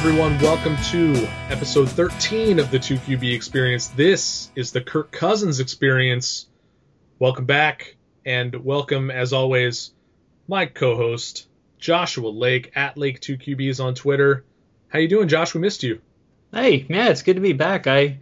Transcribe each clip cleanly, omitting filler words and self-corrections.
everyone. Welcome to episode 13 of the 2QB Experience. This is the Kirk Cousins Experience. Welcome back, and welcome, as always, my co-host, Joshua Lake, at Lake2QBs on Twitter. How you doing, Josh? We missed you. Hey, man, it's good to be back. I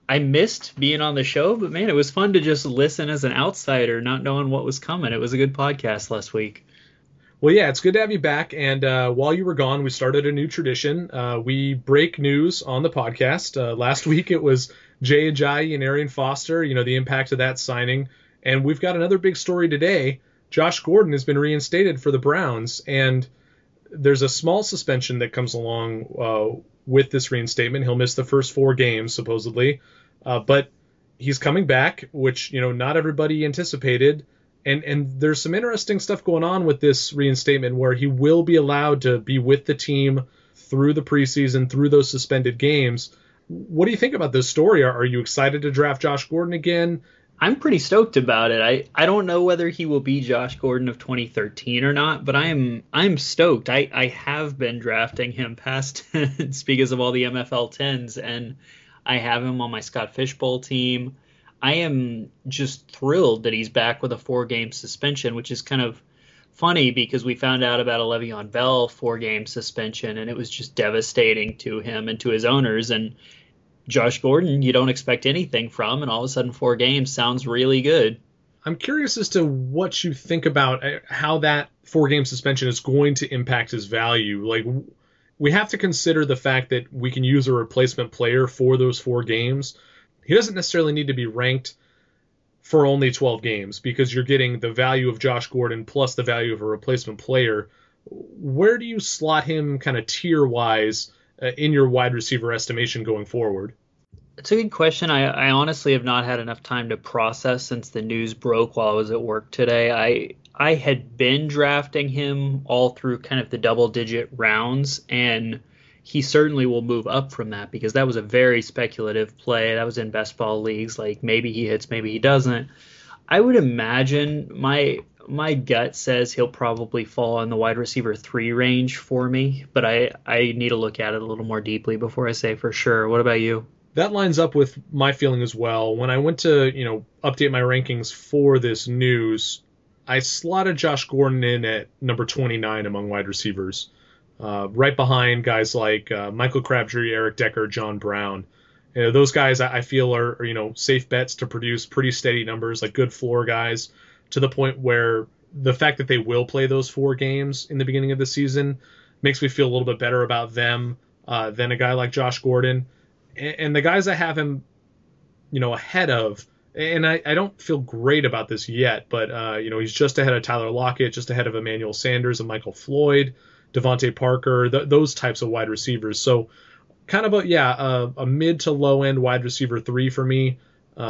missed being on the show, but man, it was fun to just listen as an outsider, not knowing what was coming. It was a good podcast last week. Well, yeah, it's good to have you back. And while you were gone, we started a new tradition. We break news on the podcast. Last week it was Jay Ajayi and Arian Foster, the impact of that signing. And we've got another big story today. Josh Gordon has been reinstated for the Browns, and there's a small suspension that comes along with this reinstatement. He'll miss the first 4 games, supposedly. But he's coming back, which, not everybody anticipated. And there's some interesting stuff going on with this reinstatement where he will be allowed to be with the team through the preseason, through those suspended games. What do you think about this story? Are you excited to draft Josh Gordon again? I'm pretty stoked about it. I don't know whether he will be Josh Gordon of 2013 or not, but I'm stoked. I have been drafting him past tense because of all the MFL 10s, and I have him on my Scott Fishbowl team. I am just thrilled that he's back with a 4-game suspension, which is kind of funny because we found out about a Le'Veon Bell 4-game suspension, and it was just devastating to him and to his owners. And Josh Gordon, you don't expect anything from, and all of a sudden 4 games sounds really good. I'm curious as to what you think about how that 4-game suspension is going to impact his value. Like, we have to consider the fact that we can use a replacement player for those 4 games. He doesn't necessarily need to be ranked for only 12 games because you're getting the value of Josh Gordon plus the value of a replacement player. Where do you slot him kind of tier-wise in your wide receiver estimation going forward? It's a good question. I honestly have not had enough time to process since the news broke while I was at work today. I had been drafting him all through kind of the double-digit rounds, and he certainly will move up from that because that was a very speculative play. That was in best ball leagues. Like, maybe he hits, maybe he doesn't. I would imagine my gut says he'll probably fall in the wide receiver 3 range for me, but I need to look at it a little more deeply before I say for sure. What about you? That lines up with my feeling as well. When I went to, update my rankings for this news, I slotted Josh Gordon in at number 29 among wide receivers. Right behind guys like Michael Crabtree, Eric Decker, John Brown. Those guys I feel are safe bets to produce pretty steady numbers, like good floor guys, to the point where the fact that they will play those 4 games in the beginning of the season makes me feel a little bit better about them than a guy like Josh Gordon. And the guys I have him, ahead of, and I don't feel great about this yet, but he's just ahead of Tyler Lockett, just ahead of Emmanuel Sanders and Michael Floyd, Devontae Parker, those types of wide receivers. So kind of a mid to low end wide receiver 3 for me.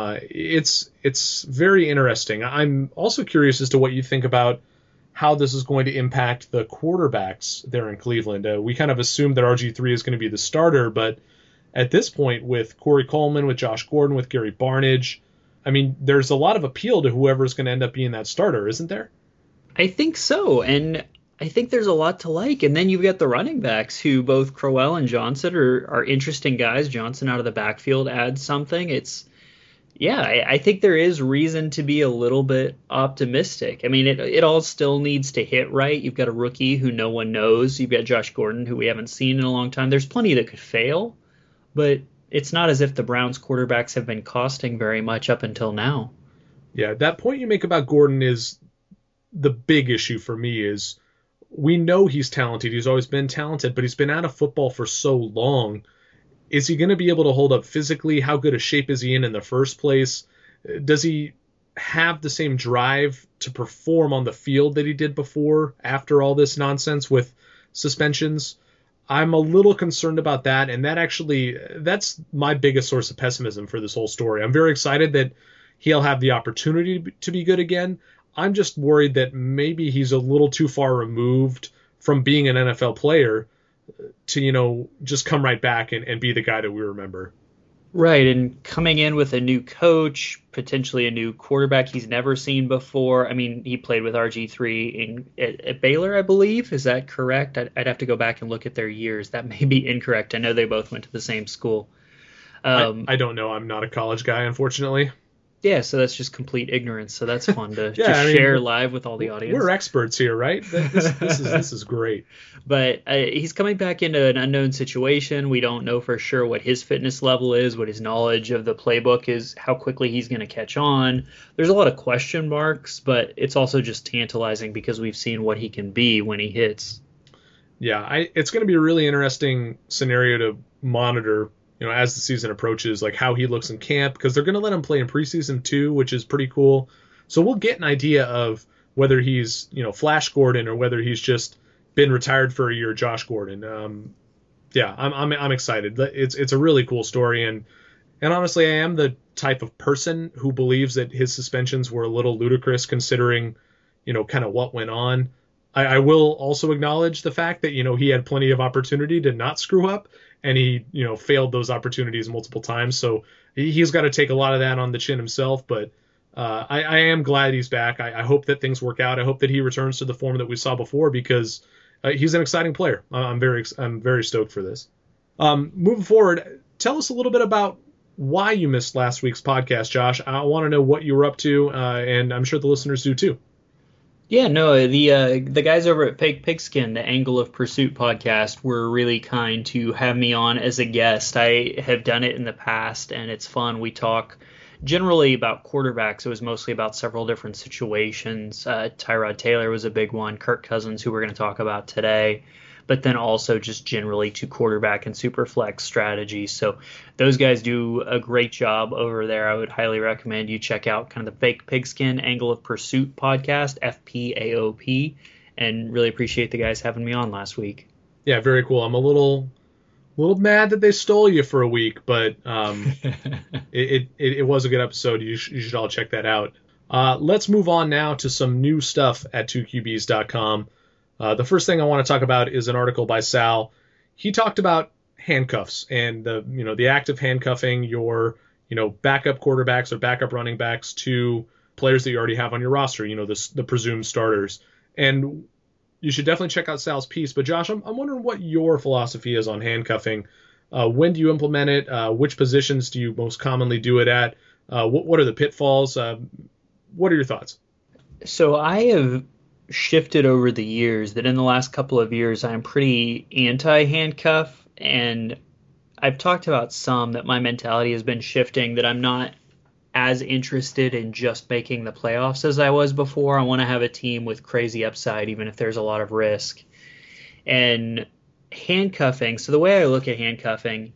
It's very interesting. I'm also curious as to what you think about how this is going to impact the quarterbacks there in Cleveland. We kind of assumed that RG3 is going to be the starter, but at this point with Corey Coleman, with Josh Gordon, with Gary Barnidge, I mean, there's a lot of appeal to whoever is going to end up being that starter, isn't there? I think so, and I think there's a lot to like. And then you've got the running backs who both Crowell and Johnson are interesting guys. Johnson out of the backfield adds something. I think there is reason to be a little bit optimistic. I mean, it all still needs to hit right. You've got a rookie who no one knows. You've got Josh Gordon, who we haven't seen in a long time. There's plenty that could fail, but it's not as if the Browns quarterbacks have been costing very much up until now. Yeah, that point you make about Gordon is the big issue for me. Is we know he's talented. He's always been talented, but he's been out of football for so long. Is he going to be able to hold up physically? How good a shape is he in the first place? Does he have the same drive to perform on the field that he did before after all this nonsense with suspensions? I'm a little concerned about that, and that's my biggest source of pessimism for this whole story. I'm very excited that he'll have the opportunity to be good again. I'm just worried that maybe he's a little too far removed from being an NFL player to, just come right back and be the guy that we remember. Right, and coming in with a new coach, potentially a new quarterback he's never seen before. I mean, he played with RG3 at Baylor, I believe. Is that correct? I'd have to go back and look at their years. That may be incorrect. I know they both went to the same school. I don't know. I'm not a college guy, unfortunately. Yeah, so that's just complete ignorance. So that's fun to Yeah, just I mean, share live with all the audience. we're experts here, right? This is great. But he's coming back into an unknown situation. We don't know for sure what his fitness level is, what his knowledge of the playbook is, how quickly he's going to catch on. There's a lot of question marks, but it's also just tantalizing because we've seen what he can be when he hits. Yeah, it's going to be a really interesting scenario to monitor, as the season approaches, like how he looks in camp, because they're going to let him play in preseason too, which is pretty cool. So we'll get an idea of whether he's, Flash Gordon or whether he's just been retired for a year, Josh Gordon. Yeah, I'm excited. It's a really cool story, and honestly, I am the type of person who believes that his suspensions were a little ludicrous considering, kind of what went on. I will also acknowledge the fact that, he had plenty of opportunity to not screw up, and he, failed those opportunities multiple times. So he's got to take a lot of that on the chin himself. But I am glad he's back. I hope that things work out. I hope that he returns to the form that we saw before, because he's an exciting player. I'm very stoked for this. Moving forward, tell us a little bit about why you missed last week's podcast, Josh. I want to know what you were up to, and I'm sure the listeners do too. Yeah, no, the guys over at Fake Pigskin, the Angle of Pursuit podcast, were really kind to have me on as a guest. I have done it in the past, and it's fun. We talk generally about quarterbacks. It was mostly about several different situations. Tyrod Taylor was a big one, Kirk Cousins, who we're going to talk about today, but then also just generally to quarterback and super flex strategies. So those guys do a great job over there. I would highly recommend you check out kind of the Fake Pigskin Angle of Pursuit podcast, FPAOP, and really appreciate the guys having me on last week. Yeah, very cool. I'm a little mad that they stole you for a week, but it was a good episode. You should all check that out. Let's move on now to some new stuff at 2QBs.com. The first thing I want to talk about is an article by Sal. He talked about handcuffs and the act of handcuffing your backup quarterbacks or backup running backs to players that you already have on your roster, the presumed starters. And you should definitely check out Sal's piece. But Josh, I'm wondering what your philosophy is on handcuffing. When do you implement it? Which positions do you most commonly do it at? What are the pitfalls? What are your thoughts? So I have shifted over the years that in the last couple of years I'm pretty anti-handcuff, and I've talked about some that my mentality has been shifting, that I'm not as interested in just making the playoffs as I was before. I want to have a team with crazy upside even if there's a lot of risk. And handcuffing, so the way I look at handcuffing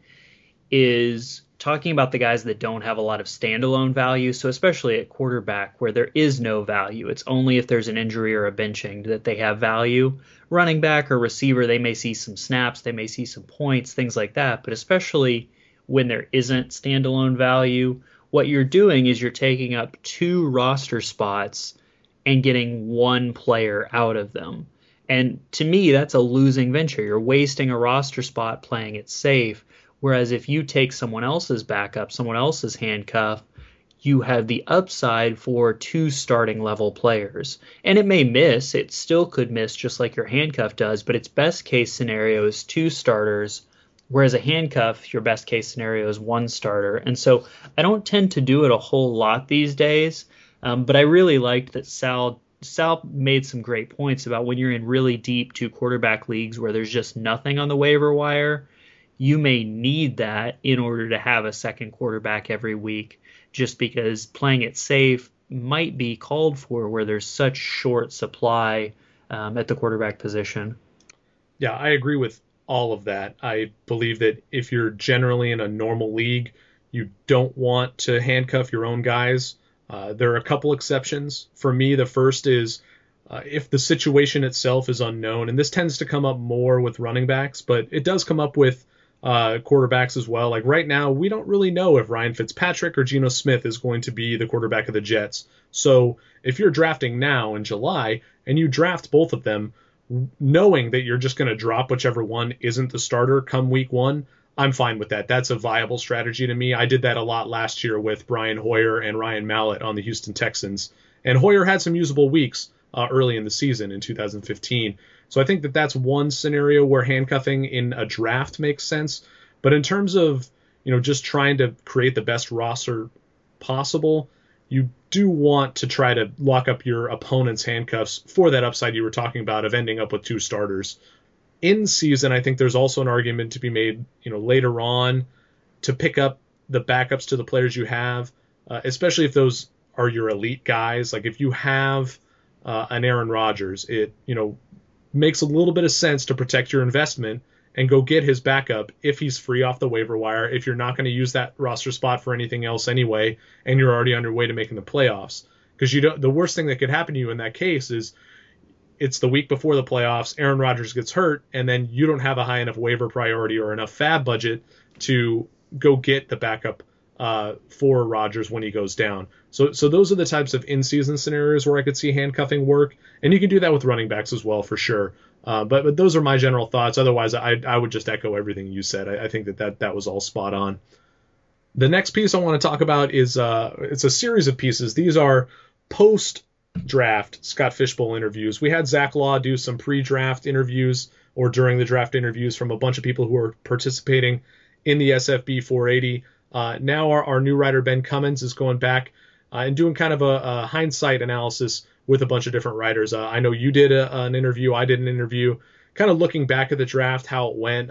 is talking about the guys that don't have a lot of standalone value. So especially at quarterback where there is no value, it's only if there's an injury or a benching that they have value. Running back or receiver, they may see some snaps, they may see some points, things like that. But especially when there isn't standalone value, what you're doing is you're taking up 2 roster spots and getting 1 player out of them. And to me, that's a losing venture. You're wasting a roster spot playing it safe. Whereas if you take someone else's backup, someone else's handcuff, you have the upside for 2 starting level players. And it may miss. It still could miss just like your handcuff does. But its best case scenario is 2 starters. Whereas a handcuff, your best case scenario is 1 starter. And so I don't tend to do it a whole lot these days. But I really liked that Sal made some great points about when you're in really deep 2 quarterback leagues where there's just nothing on the waiver wire. You may need that in order to have a second quarterback every week, just because playing it safe might be called for where there's such short supply at the quarterback position. Yeah, I agree with all of that. I believe that if you're generally in a normal league, you don't want to handcuff your own guys. There are a couple exceptions. For me, the first is if the situation itself is unknown, and this tends to come up more with running backs, but it does come up with quarterbacks as well. Like right now, we don't really know if Ryan Fitzpatrick or Geno Smith is going to be the quarterback of the Jets. So if you're drafting now in July and you draft both of them, knowing that you're just going to drop whichever one isn't the starter come week 1, I'm fine with that. That's a viable strategy to me. I did that a lot last year with Brian Hoyer and Ryan Mallett on the Houston Texans. And Hoyer had some usable weeks early in the season in 2015. So I think that that's one scenario where handcuffing in a draft makes sense. But in terms of, just trying to create the best roster possible, you do want to try to lock up your opponent's handcuffs for that upside you were talking about of ending up with 2 starters. In season, I think there's also an argument to be made, later on to pick up the backups to the players you have, especially if those are your elite guys. Like if you have an Aaron Rodgers, it, makes a little bit of sense to protect your investment and go get his backup if he's free off the waiver wire, if you're not going to use that roster spot for anything else anyway, and you're already on your way to making the playoffs. Because the worst thing that could happen to you in that case is it's the week before the playoffs, Aaron Rodgers gets hurt, and then you don't have a high enough waiver priority or enough fab budget to go get the backup for Rodgers when he goes down. So those are the types of in-season scenarios where I could see handcuffing work, and you can do that with running backs as well for sure. But those are my general thoughts. Otherwise, I would just echo everything you said. I think that was all spot on. The next piece I want to talk about is it's a series of pieces. These are post-draft Scott Fishbowl interviews. We had Zach Law do some pre-draft interviews or during the draft interviews from a bunch of people who are participating in the SFB 480. Now our new writer Ben Cummins is going back and doing kind of a hindsight analysis with a bunch of different writers. I know you did an interview. I did an interview kind of looking back at the draft, how it went,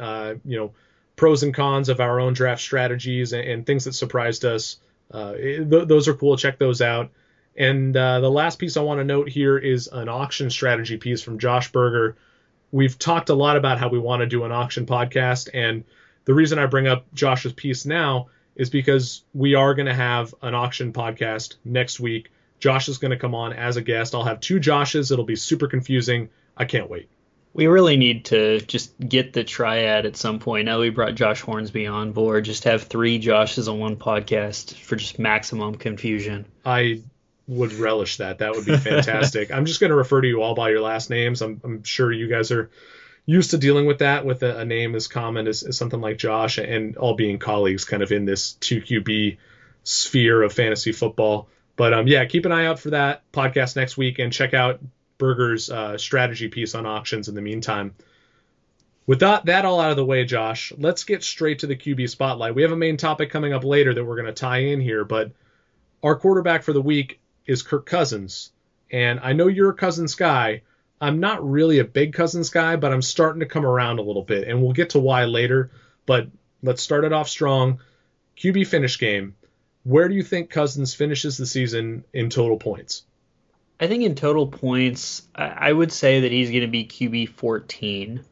pros and cons of our own draft strategies and things that surprised us. Those are cool. Check those out. And the last piece I want to note here is an auction strategy piece from Josh Berger. We've talked a lot about how we want to do an auction podcast. And the reason I bring up Josh's piece now is because we are going to have an auction podcast next week. Josh is going to come on as a guest. I'll have 2 Joshes. It'll be super confusing. I can't wait. We really need to just get the triad at some point. Now we brought Josh Hornsby on board, just have 3 Joshes on one podcast for just maximum confusion. I would relish that. That would be fantastic. I'm just going to refer to you all by your last names. I'm sure you guys are used to dealing with that, with a name as common as something like Josh, and all being colleagues kind of in this 2QB sphere of fantasy football. But keep an eye out for that podcast next week and check out Berger's strategy piece on auctions in the meantime. With that all out of the way, Josh, let's get straight to the QB spotlight. We have a main topic coming up later that we're going to tie in here, but our quarterback for the week is Kirk Cousins. And I know you're a Cousins guy. I'm not really a big Cousins guy, but I'm starting to come around a little bit, and we'll get to why later. But let's start it off strong. QB finish game. Where do you think Cousins finishes the season in total points? I think in total points, I would say that he's going to be QB 14.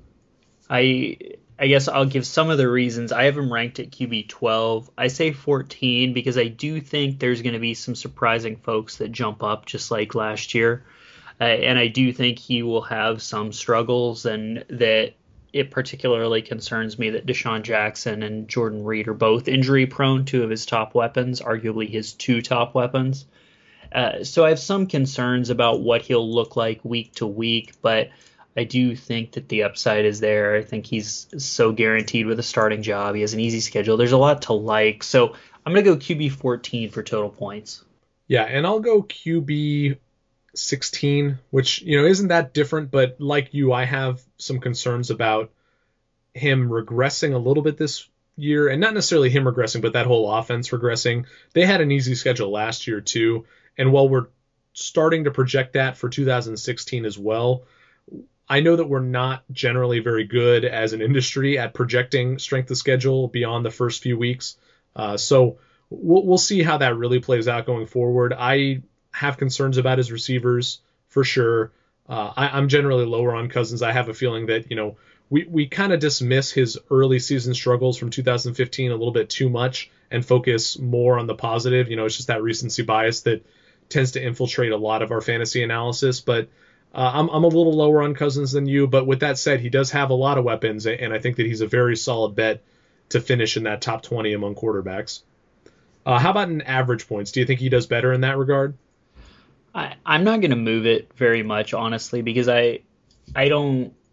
I guess I'll give some of the reasons. I have him ranked at QB 12. I say 14 because I do think there's going to be some surprising folks that jump up just like last year. And I do think he will have some struggles, and that it particularly concerns me that Deshaun Jackson and Jordan Reed are both injury prone, 2 of his top weapons, arguably his 2 top weapons. So I have some concerns about what he'll look like week to week, but I do think that the upside is there. I think he's so guaranteed with a starting job. He has an easy schedule. There's a lot to like. So I'm going to go QB 14 for total points. Yeah, and I'll go QB 16, which, isn't that different, but like you, I have some concerns about him regressing a little bit this year, and not necessarily him regressing, but that whole offense regressing. They had an easy schedule last year too, and while we're starting to project that for 2016 as well, I know that we're not generally very good as an industry at projecting strength of schedule beyond the first few weeks. So we'll see how that really plays out going forward. I have concerns about his receivers for sure. I'm generally lower on Cousins. I have a feeling that, we kind of dismiss his early season struggles from 2015 a little bit too much and focus more on the positive. It's just that recency bias that tends to infiltrate a lot of our fantasy analysis. But I'm a little lower on Cousins than you. But with that said, he does have a lot of weapons, and I think that he's a very solid bet to finish in that top 20 among quarterbacks. How about in average points? Do you think he does better in that regard? I'm not going to move it very much, honestly, because I don't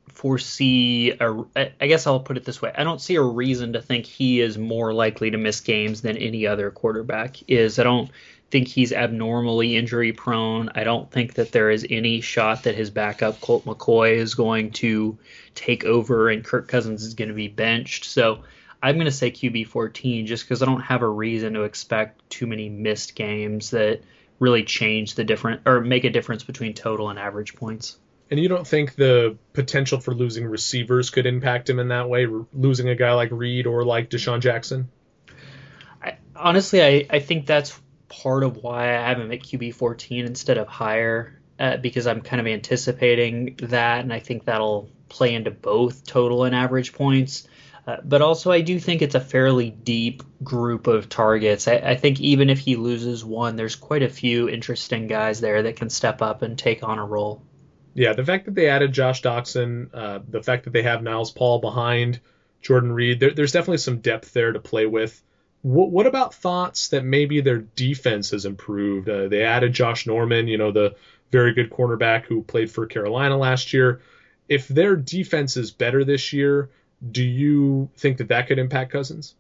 foresee I guess I'll put it this way. I don't see a reason to think he is more likely to miss games than any other quarterback is. I don't think he's abnormally injury prone. I don't think that there is any shot that his backup Colt McCoy is going to take over and Kirk Cousins is going to be benched. So I'm going to say QB 14 just because I don't have a reason to expect too many missed games that really change the different or make a difference between total and average points. And you don't think the potential for losing receivers could impact him in that way, losing a guy like Reed or like Deshaun Jackson? Honestly, I think that's part of why I have him at QB 14 instead of higher, because I'm kind of anticipating that, and I think that'll play into both total and average points. But also, I do think it's a fairly deep group of targets. I think even if he loses one, there's quite a few interesting guys there that can step up and take on a role. Yeah, the fact that they added Josh Doxson, the fact that they have Niles Paul behind Jordan Reed, there's definitely some depth there to play with. What about thoughts that maybe their defense has improved? They added Josh Norman, the very good cornerback who played for Carolina last year. If their defense is better this year, do you think that could impact Cousins?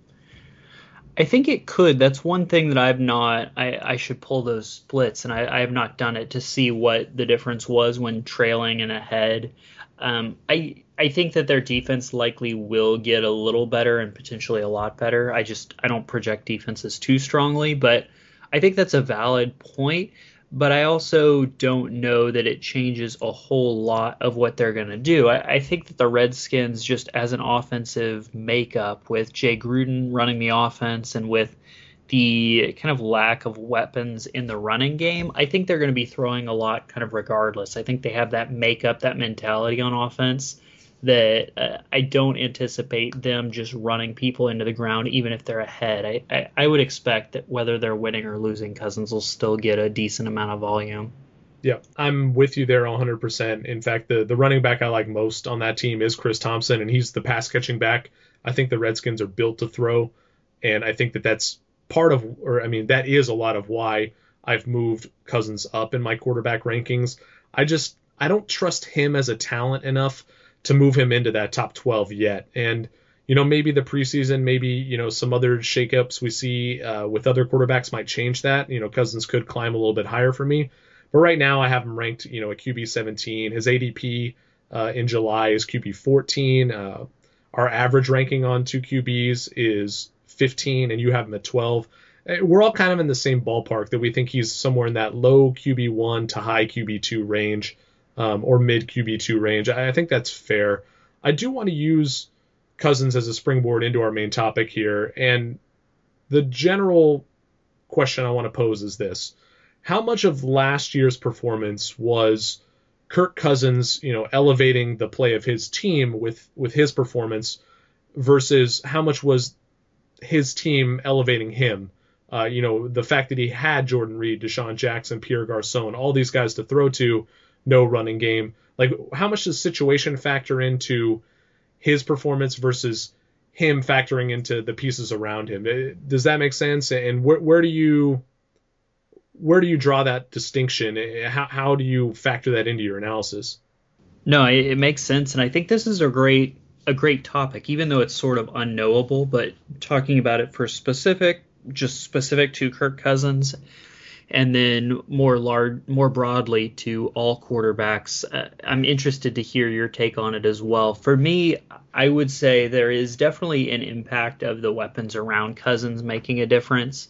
I think it could. That's one thing that I should pull those splits, and I have not done it to see what the difference was when trailing and ahead. I think that their defense likely will get a little better and potentially a lot better. I don't project defenses too strongly, but I think that's a valid point. But I also don't know that it changes a whole lot of what they're going to do. I think that the Redskins, just as an offensive makeup with Jay Gruden running the offense and with the kind of lack of weapons in the running game, I think they're going to be throwing a lot kind of regardless. I think they have that makeup, that mentality on offense that I don't anticipate them just running people into the ground, even if they're ahead. I would expect that whether they're winning or losing, Cousins will still get a decent amount of volume. Yeah, I'm with you there 100%. In fact, the running back I like most on that team is Chris Thompson, and he's the pass-catching back. I think the Redskins are built to throw, and I think that's that is a lot of why I've moved Cousins up in my quarterback rankings. I don't trust him as a talent enough to move him into that top 12 yet. And, maybe the preseason, maybe, some other shakeups we see with other quarterbacks might change that. Cousins could climb a little bit higher for me. But right now I have him ranked, at QB 17. His ADP in July is QB 14. Our average ranking on two QBs is 15, and you have him at 12. We're all kind of in the same ballpark that we think he's somewhere in that low QB1 to high QB2 range. Or mid QB2 range. I think that's fair. I do want to use Cousins as a springboard into our main topic here. And the general question I want to pose is this. How much of last year's performance was Kirk Cousins, elevating the play of his team with his performance versus how much was his team elevating him? The fact that he had Jordan Reed, Deshaun Jackson, Pierre Garçon, all these guys to throw to, no running game. Like, how much does situation factor into his performance versus him factoring into the pieces around him? Does that make sense? And where do you draw that distinction? How do you factor that into your analysis? No, it makes sense, and I think this is a great topic, even though it's sort of unknowable. But talking about it for specific to Kirk Cousins. And then more broadly to all quarterbacks, I'm interested to hear your take on it as well. For me, I would say there is definitely an impact of the weapons around Cousins making a difference.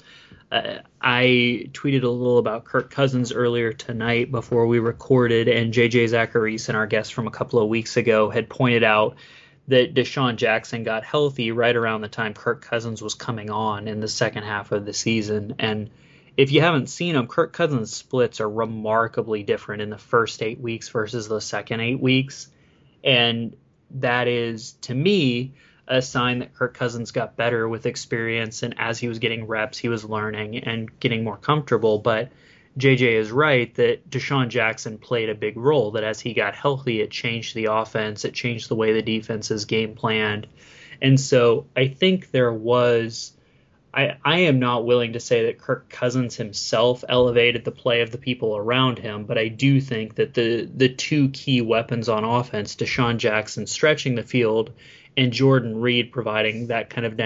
I tweeted a little about Kirk Cousins earlier tonight before we recorded, and JJ Zachariason, our guest from a couple of weeks ago, had pointed out that Deshaun Jackson got healthy right around the time Kirk Cousins was coming on in the second half of the season. And if you haven't seen them, Kirk Cousins' splits are remarkably different in the first 8 weeks versus the second 8 weeks. And that is, to me, a sign that Kirk Cousins got better with experience. And as he was getting reps, he was learning and getting more comfortable. But JJ is right that Deshaun Jackson played a big role, that as he got healthy, it changed the offense. It changed the way the defense is game planned. And so I think there was I am not willing to say that Kirk Cousins himself elevated the play of the people around him, but I do think that the two key weapons on offense, Deshaun Jackson stretching the field and Jordan Reed providing that kind of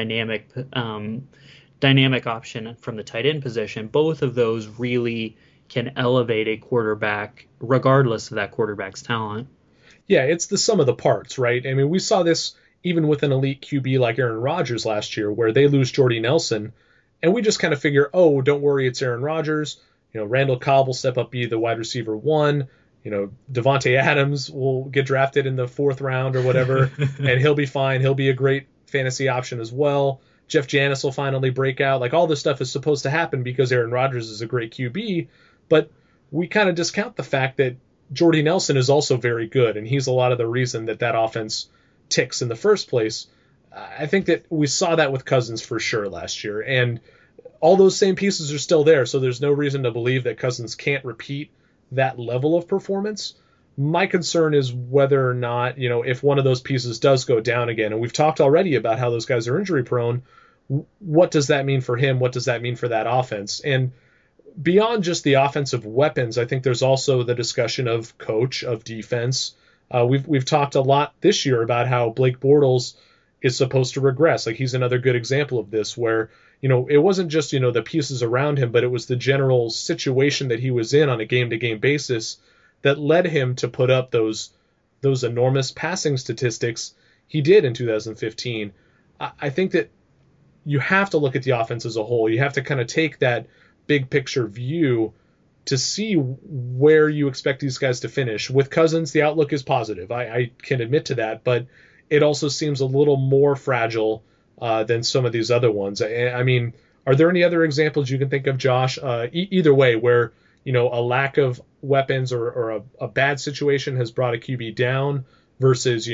dynamic option from the tight end position, both of those really can elevate a quarterback regardless of that quarterback's talent. Yeah, it's the sum of the parts, right? I mean, we saw this even with an elite QB like Aaron Rodgers last year, where they lose Jordy Nelson, and we just kind of figure, oh, don't worry, it's Aaron Rodgers. Randall Cobb will step up, be the wide receiver one. Devontae Adams will get drafted in the 4th round or whatever, and he'll be fine. He'll be a great fantasy option as well. Jeff Janis will finally break out. Like, all this stuff is supposed to happen because Aaron Rodgers is a great QB, but we kind of discount the fact that Jordy Nelson is also very good, and he's a lot of the reason that offense ticks in the first place. I think that we saw that with Cousins for sure last year, and all those same pieces are still there, so there's no reason to believe that Cousins can't repeat that level of performance. My concern is whether or not, if one of those pieces does go down again, and we've talked already about how those guys are injury prone, what does that mean for him? What does that mean for that offense? And beyond just the offensive weapons, I think there's also the discussion of coach, of defense. We've talked a lot this year about how Blake Bortles is supposed to regress. Like, he's another good example of this, where it wasn't just the pieces around him, but it was the general situation that he was in on a game-to-game basis that led him to put up those enormous passing statistics he did in 2015. I think that you have to look at the offense as a whole. You have to kind of take that big picture view to see where you expect these guys to finish. With Cousins, the outlook is positive. I can admit to that, but it also seems a little more fragile than some of these other ones. I mean, are there any other examples you can think of, Josh? Either way, where a lack of weapons or a bad situation has brought a QB down versus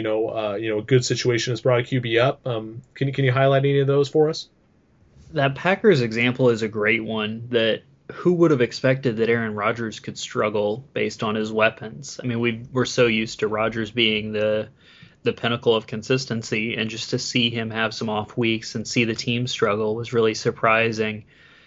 a good situation has brought a QB up. Can you highlight any of those for us? That Packers example is a great one. That who would have expected that Aaron Rodgers could struggle based on his weapons? I mean, we're so used to Rodgers being the pinnacle of consistency, and just to see him have some off weeks and see the team struggle was really surprising.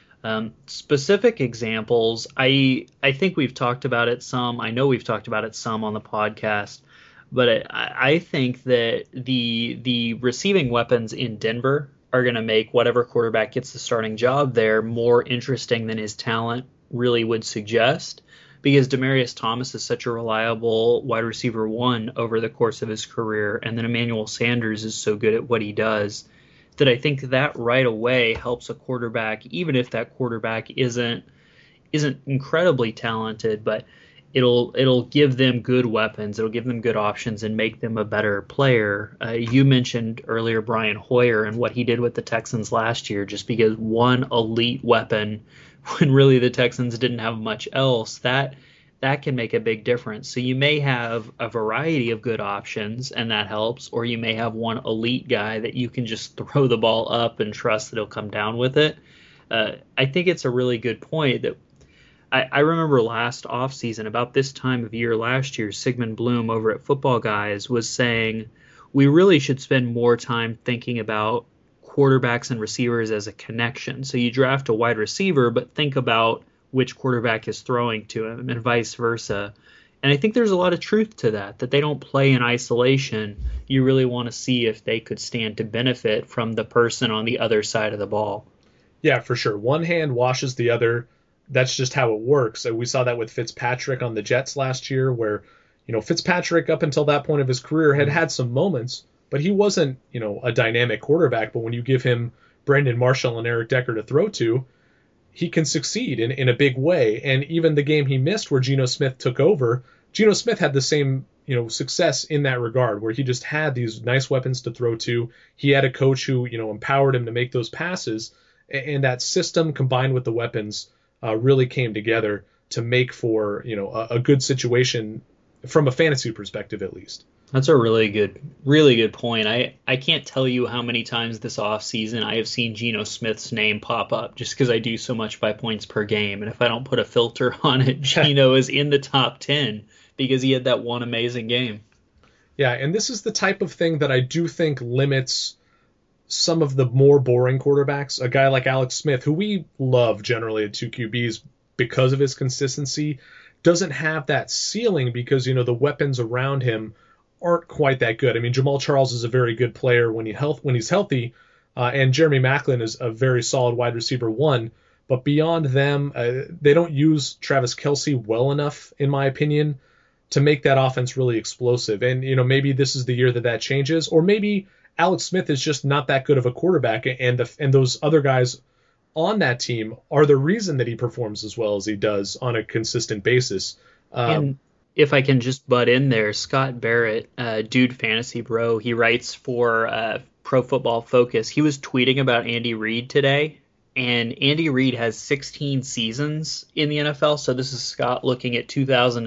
Specific examples, I think we've talked about it some. I know we've talked about it some on the podcast, but I think that the receiving weapons in Denver are going to make whatever quarterback gets the starting job there more interesting than his talent really would suggest, because Demaryius Thomas is such a reliable wide receiver one over the course of his career, and then Emmanuel Sanders is so good at what he does that I think that right away helps a quarterback, even if that quarterback isn't incredibly talented, but it'll give them good weapons, it'll give them good options and make them a better player. You mentioned earlier Brian Hoyer and what he did with the Texans last year, just because one elite weapon when really the Texans didn't have much else, that can make a big difference. So you may have a variety of good options, and that helps, or you may have one elite guy that you can just throw the ball up and trust that he'll come down with it. I think it's a really good point that I remember last offseason, about this time of year last year, Sigmund Bloom over at Football Guys was saying we really should spend more time thinking about quarterbacks and receivers as a connection. So you draft a wide receiver, but think about which quarterback is throwing to him and vice versa. And I think there's a lot of truth to that they don't play in isolation. You really want to see if they could stand to benefit from the person on the other side of the ball. Yeah, for sure. One hand washes the other. That's just how it works. We saw that with Fitzpatrick on the Jets last year, where, Fitzpatrick up until that point of his career had some moments, but he wasn't, a dynamic quarterback. But when you give him Brandon Marshall and Eric Decker to throw to, he can succeed in a big way. And even the game he missed where Geno Smith took over, Geno Smith had the same, success in that regard, where he just had these nice weapons to throw to. He had a coach who, empowered him to make those passes. And that system combined with the weapons really came together to make for, a good situation from a fantasy perspective, at least. That's a really good point. I can't tell you how many times this offseason I have seen Geno Smith's name pop up just because I do so much by points per game. And if I don't put a filter on it, Geno is in the top 10 because he had that one amazing game. Yeah, and this is the type of thing that I do think limits some of the more boring quarterbacks, a guy like Alex Smith, who we love generally at 2QBs because of his consistency, doesn't have that ceiling because, the weapons around him aren't quite that good. I mean, Jamal Charles is a very good player when he's healthy, and Jeremy Maclin is a very solid wide receiver one. But beyond them, they don't use Travis Kelce well enough, in my opinion, to make that offense really explosive. And, maybe this is the year that changes, or maybe Alex Smith is just not that good of a quarterback, and those other guys on that team are the reason that he performs as well as he does on a consistent basis. And if I can just butt in there, Scott Barrett, Dude Fantasy Bro, he writes for Pro Football Focus. He was tweeting about Andy Reid today, and Andy Reid has 16 seasons in the NFL. So this is Scott looking at 2000 to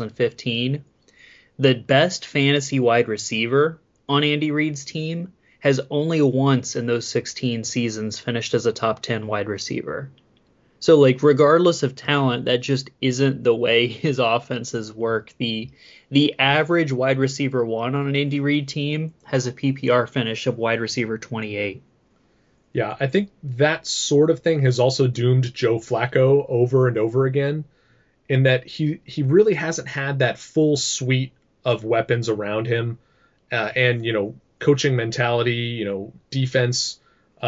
2015. The best fantasy wide receiver on Andy Reid's team has only once in those 16 seasons finished as a top 10 wide receiver. So, regardless of talent, that just isn't the way his offenses work. The average wide receiver one on an Andy Reid team has a PPR finish of wide receiver 28. Yeah, I think that sort of thing has also doomed Joe Flacco over and over again, in that he really hasn't had that full suite of weapons around him, and coaching mentality, defense,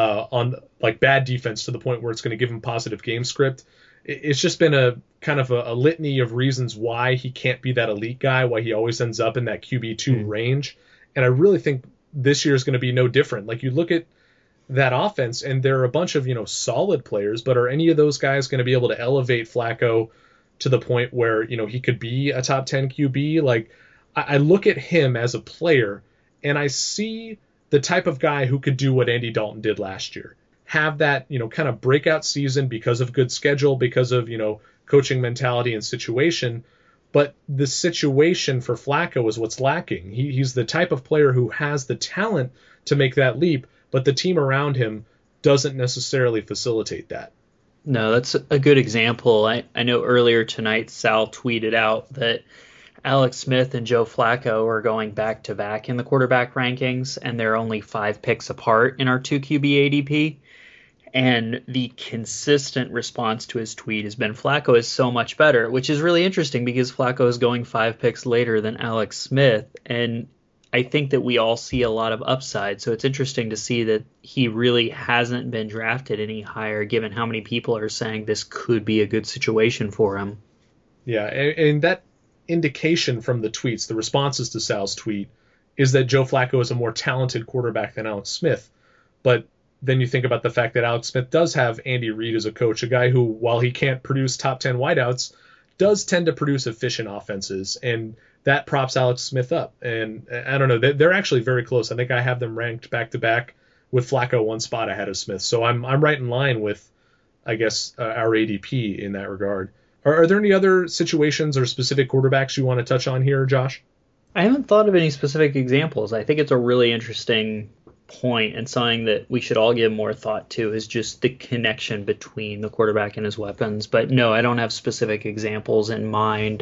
on bad defense to the point where it's going to give him positive game script. It's just been a kind of a litany of reasons why he can't be that elite guy, why he always ends up in that QB2 range. And I really think this year is going to be no different. You look at that offense, and there are a bunch of, solid players, but are any of those guys going to be able to elevate Flacco to the point where, he could be a top 10 QB? I look at him as a player, and I see the type of guy who could do what Andy Dalton did last year. Have that, kind of breakout season because of good schedule, because of, coaching mentality and situation. But the situation for Flacco is what's lacking. He's the type of player who has the talent to make that leap, but the team around him doesn't necessarily facilitate that. No, that's a good example. I know earlier tonight Sal tweeted out that Alex Smith and Joe Flacco are going back-to-back in the quarterback rankings, and they're only 5 picks apart in our 2QB ADP. And the consistent response to his tweet has been Flacco is so much better, which is really interesting because Flacco is going 5 picks later than Alex Smith. And I think that we all see a lot of upside. So it's interesting to see that he really hasn't been drafted any higher, given how many people are saying this could be a good situation for him. Yeah, and that indication from the tweets, the responses to Sal's tweet, is that Joe Flacco is a more talented quarterback than Alex Smith. But then you think about the fact that Alex Smith does have Andy Reid as a coach, a guy who, while he can't produce top 10 wideouts, does tend to produce efficient offenses, and that props Alex Smith up. And I don't know, they're actually very close. I think I have them ranked back to back with Flacco one spot ahead of Smith. So I'm right in line with, I guess, our ADP in that regard. Are there any other situations or specific quarterbacks you want to touch on here, Josh? I haven't thought of any specific examples. I think it's a really interesting point, and something that we should all give more thought to is just the connection between the quarterback and his weapons. But no, I don't have specific examples in mind.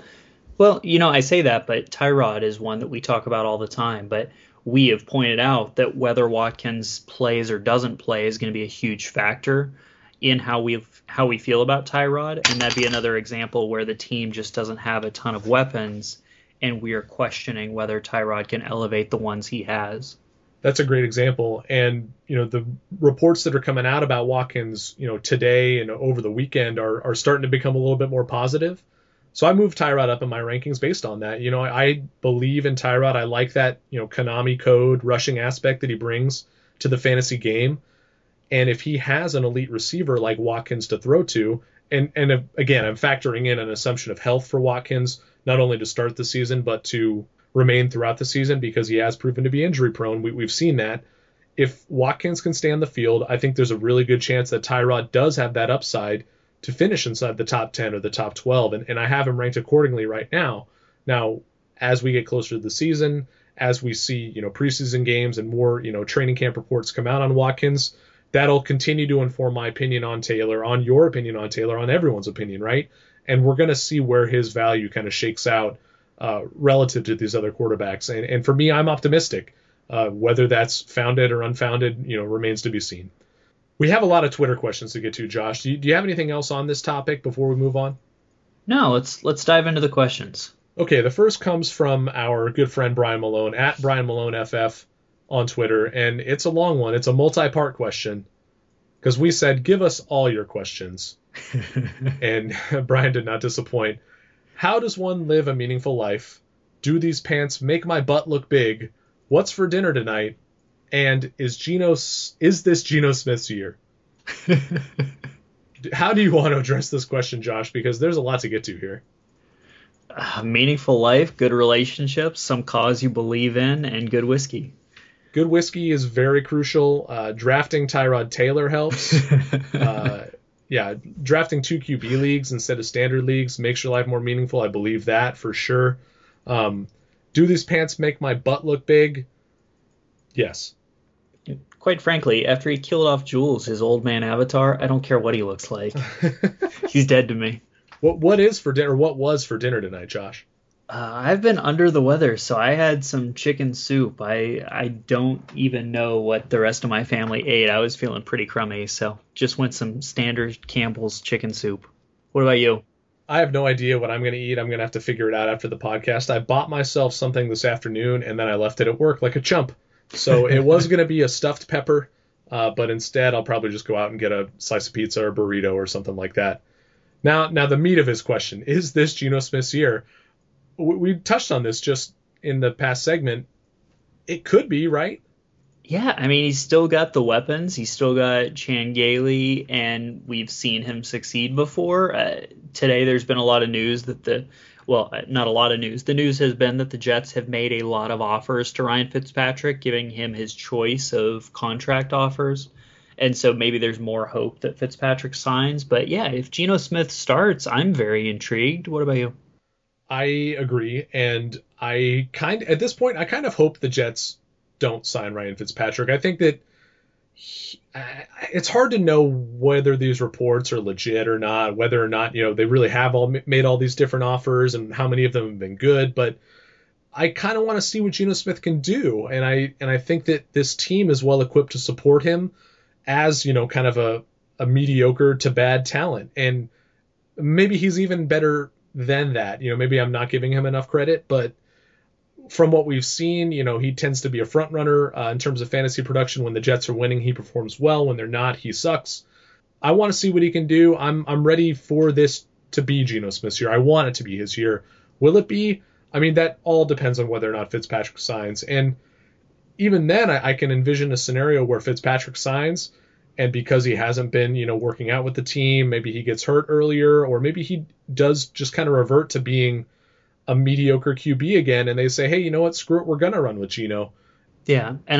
Well, I say that, but Tyrod is one that we talk about all the time. But we have pointed out that whether Watkins plays or doesn't play is going to be a huge factor in how we feel about Tyrod. And that'd be another example where the team just doesn't have a ton of weapons, and we are questioning whether Tyrod can elevate the ones he has. That's a great example. And, the reports that are coming out about Watkins, today and over the weekend are starting to become a little bit more positive. So I moved Tyrod up in my rankings based on that. I believe in Tyrod. I like that, Konami code rushing aspect that he brings to the fantasy game. And if he has an elite receiver like Watkins to throw to, and again, I'm factoring in an assumption of health for Watkins, not only to start the season, but to remain throughout the season, because he has proven to be injury prone. We've seen that. If Watkins can stay on the field, I think there's a really good chance that Tyrod does have that upside to finish inside the top 10 or the top 12. And I have him ranked accordingly right now. Now, as we get closer to the season, as we see, preseason games and more, training camp reports come out on Watkins, that'll continue to inform my opinion on Taylor, on your opinion on Taylor, on everyone's opinion, right? And we're going to see where his value kind of shakes out relative to these other quarterbacks. And for me, I'm optimistic. Whether that's founded or unfounded, remains to be seen. We have a lot of Twitter questions to get to, Josh. Do you have anything else on this topic before we move on? No, let's dive into the questions. Okay, the first comes from our good friend Brian Malone, at Brian Malone FF on Twitter, and it's a long one. It's a multi-part question, because we said, give us all your questions. And Brian did not disappoint. How does one live a meaningful life? Do these pants make my butt look big? What's for dinner tonight? And is this Geno Smith's year? How do you want to address this question, Josh? Because there's a lot to get to here. Meaningful life, good relationships, some cause you believe in, and good whiskey. Good whiskey is very crucial. Drafting Tyrod Taylor helps. Drafting 2 QB leagues instead of standard leagues makes your life more meaningful. I believe that for sure. Do these pants make my butt look big? Yes. Quite frankly, after he killed off Jules, his old man avatar, I don't care what he looks like. He's dead to me. What was for dinner tonight, Josh? I've been under the weather, so I had some chicken soup. I don't even know what the rest of my family ate. I was feeling pretty crummy, so just went some standard Campbell's chicken soup. What about you? I have no idea what I'm going to eat. I'm going to have to figure it out after the podcast. I bought myself something this afternoon, and then I left it at work like a chump. So it was going to be a stuffed pepper, but instead I'll probably just go out and get a slice of pizza or burrito or something like that. Now the meat of his question, is this Geno Smith's year? We touched on this just in the past segment. It could be, right? Yeah, I mean, he's still got the weapons. He's still got Chan Gailey, and we've seen him succeed before. Today there's been a lot of news that not a lot of news. The news has been that the Jets have made a lot of offers to Ryan Fitzpatrick, giving him his choice of contract offers. And so maybe there's more hope that Fitzpatrick signs. But yeah, if Geno Smith starts, I'm very intrigued. What about you? I agree. And at this point, I kind of hope the Jets don't sign Ryan Fitzpatrick. I think that it's hard to know whether these reports are legit or not, whether or not, they really have made all these different offers and how many of them have been good. But I kind of want to see what Geno Smith can do. And I think that this team is well equipped to support him as, kind of a mediocre to bad talent. And maybe he's even better than that. Maybe I'm not giving him enough credit, but from what we've seen, he tends to be a front runner in terms of fantasy production. When the Jets are winning, he performs well. When they're not, he sucks. I want to see what he can do. I'm ready for this to be Geno Smith's year. I want it to be his year. Will it be? I mean, that all depends on whether or not Fitzpatrick signs. And even then, I can envision a scenario where Fitzpatrick signs, and because he hasn't been, working out with the team, maybe he gets hurt earlier, or maybe he does just kind of revert to being a mediocre QB again, and they say, hey, you know what, screw it, we're going to run with Geno. Yeah, and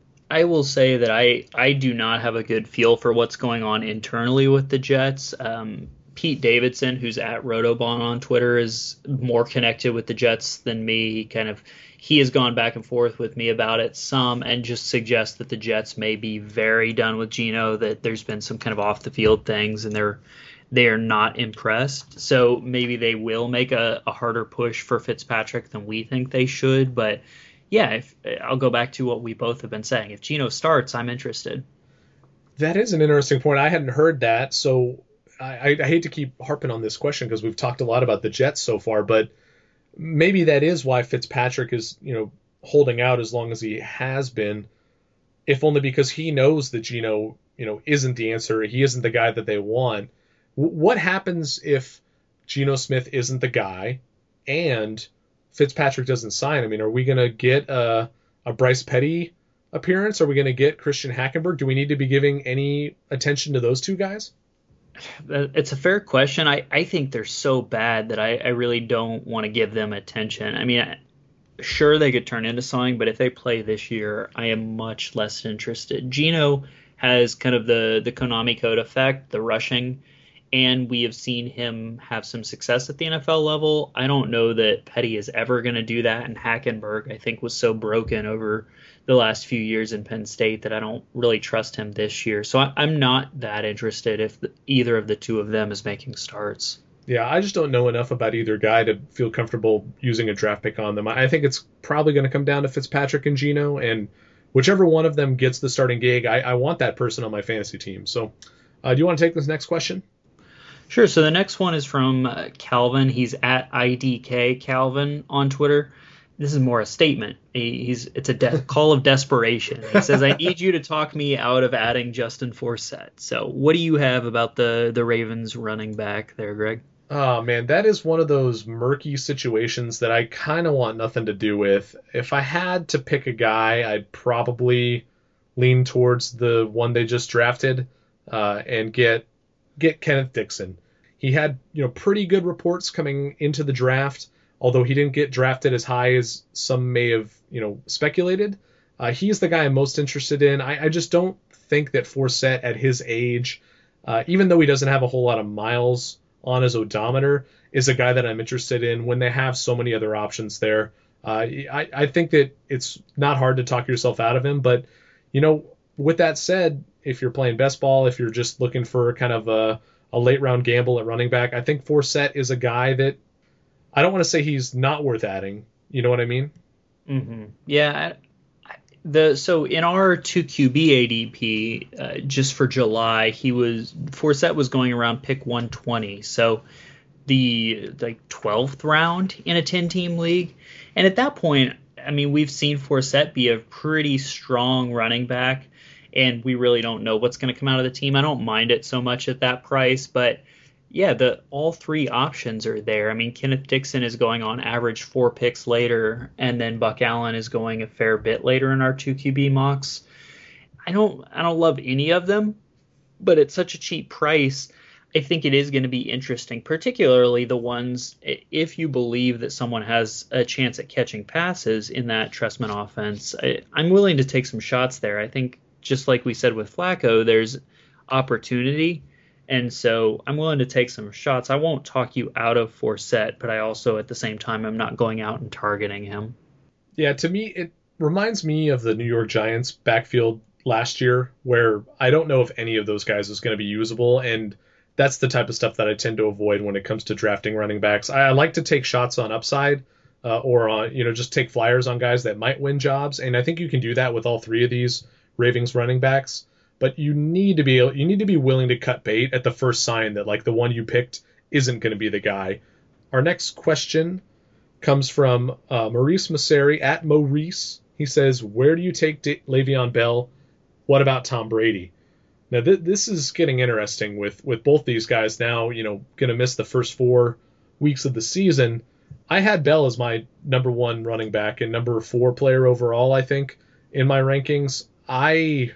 I will say that I do not have a good feel for what's going on internally with the Jets. Pete Davidson, who's at Rotobon on Twitter, is more connected with the Jets than me. He has gone back and forth with me about it some, and just suggests that the Jets may be very done with Geno, that there's been some kind of off the field things, and they are not impressed. So maybe they will make a harder push for Fitzpatrick than we think they should. But yeah, I'll go back to what we both have been saying. If Geno starts, I'm interested. That is an interesting point. I hadn't heard that. So I hate to keep harping on this question because we've talked a lot about the Jets so far, but maybe that is why Fitzpatrick is, holding out as long as he has been, if only because he knows that Geno, isn't the answer. He isn't the guy that they want. What happens if Geno Smith isn't the guy and Fitzpatrick doesn't sign? I mean, are we going to get a Bryce Petty appearance? Are we going to get Christian Hackenberg? Do we need to be giving any attention to those two guys? It's a fair question. I think they're so bad that I really don't want to give them attention. I mean, sure, they could turn into something, but if they play this year, I am much less interested. Geno has kind of the Konami code effect, the rushing, and we have seen him have some success at the NFL level. I don't know that Petty is ever going to do that, and Hackenberg, I think, was so broken over the last few years in Penn State that I don't really trust him this year. So I'm not that interested if either of the two of them is making starts. Yeah, I just don't know enough about either guy to feel comfortable using a draft pick on them. I think it's probably going to come down to Fitzpatrick and Geno, and whichever one of them gets the starting gig, I want that person on my fantasy team. So, do you want to take this next question? Sure. So the next one is from Calvin. He's at IDK Calvin on Twitter. This is more a statement. It's a call of desperation. He says, "I need you to talk me out of adding Justin Forsett." So, what do you have about the Ravens running back there, Greg? Oh man, that is one of those murky situations that I kind of want nothing to do with. If I had to pick a guy, I'd probably lean towards the one they just drafted and get Kenneth Dixon. He had pretty good reports coming into the draft, although he didn't get drafted as high as some may have speculated. He's the guy I'm most interested in. I just don't think that Forsett at his age, even though he doesn't have a whole lot of miles on his odometer, is a guy that I'm interested in when they have so many other options there. I think that it's not hard to talk yourself out of him, but with that said, if you're playing best ball, if you're just looking for kind of a late round gamble at running back, I think Forsett is a guy that I don't want to say he's not worth adding. You know what I mean? Mm-hmm. Yeah. So in our 2QB ADP, just for July, Forsett was going around pick 120. So the 12th round in a 10-team league. And at that point, I mean, we've seen Forsett be a pretty strong running back, and we really don't know what's going to come out of the team. I don't mind it so much at that price, but yeah, all three options are there. I mean, Kenneth Dixon is going on average 4 picks later, and then Buck Allen is going a fair bit later in our 2QB mocks. I don't love any of them, but at such a cheap price, I think it is going to be interesting, particularly the ones, if you believe that someone has a chance at catching passes in that Trestman offense. I'm willing to take some shots there. I think, just like we said with Flacco, there's opportunity. And so I'm willing to take some shots. I won't talk you out of Forsett, but I also, at the same time, I'm not going out and targeting him. Yeah, to me, it reminds me of the New York Giants backfield last year, where I don't know if any of those guys is going to be usable, and that's the type of stuff that I tend to avoid when it comes to drafting running backs. I like to take shots on upside or on, just take flyers on guys that might win jobs, and I think you can do that with all three of these Ravens running backs. But you need to be willing to cut bait at the first sign that the one you picked isn't going to be the guy. Our next question comes from Maurice Masseri at Maurice. He says, "Where do you take Le'Veon Bell? What about Tom Brady?" Now this is getting interesting with both these guys now. Going to miss the first 4 weeks of the season. I had Bell as my number 1 running back and number 4 player overall. I think in my rankings, I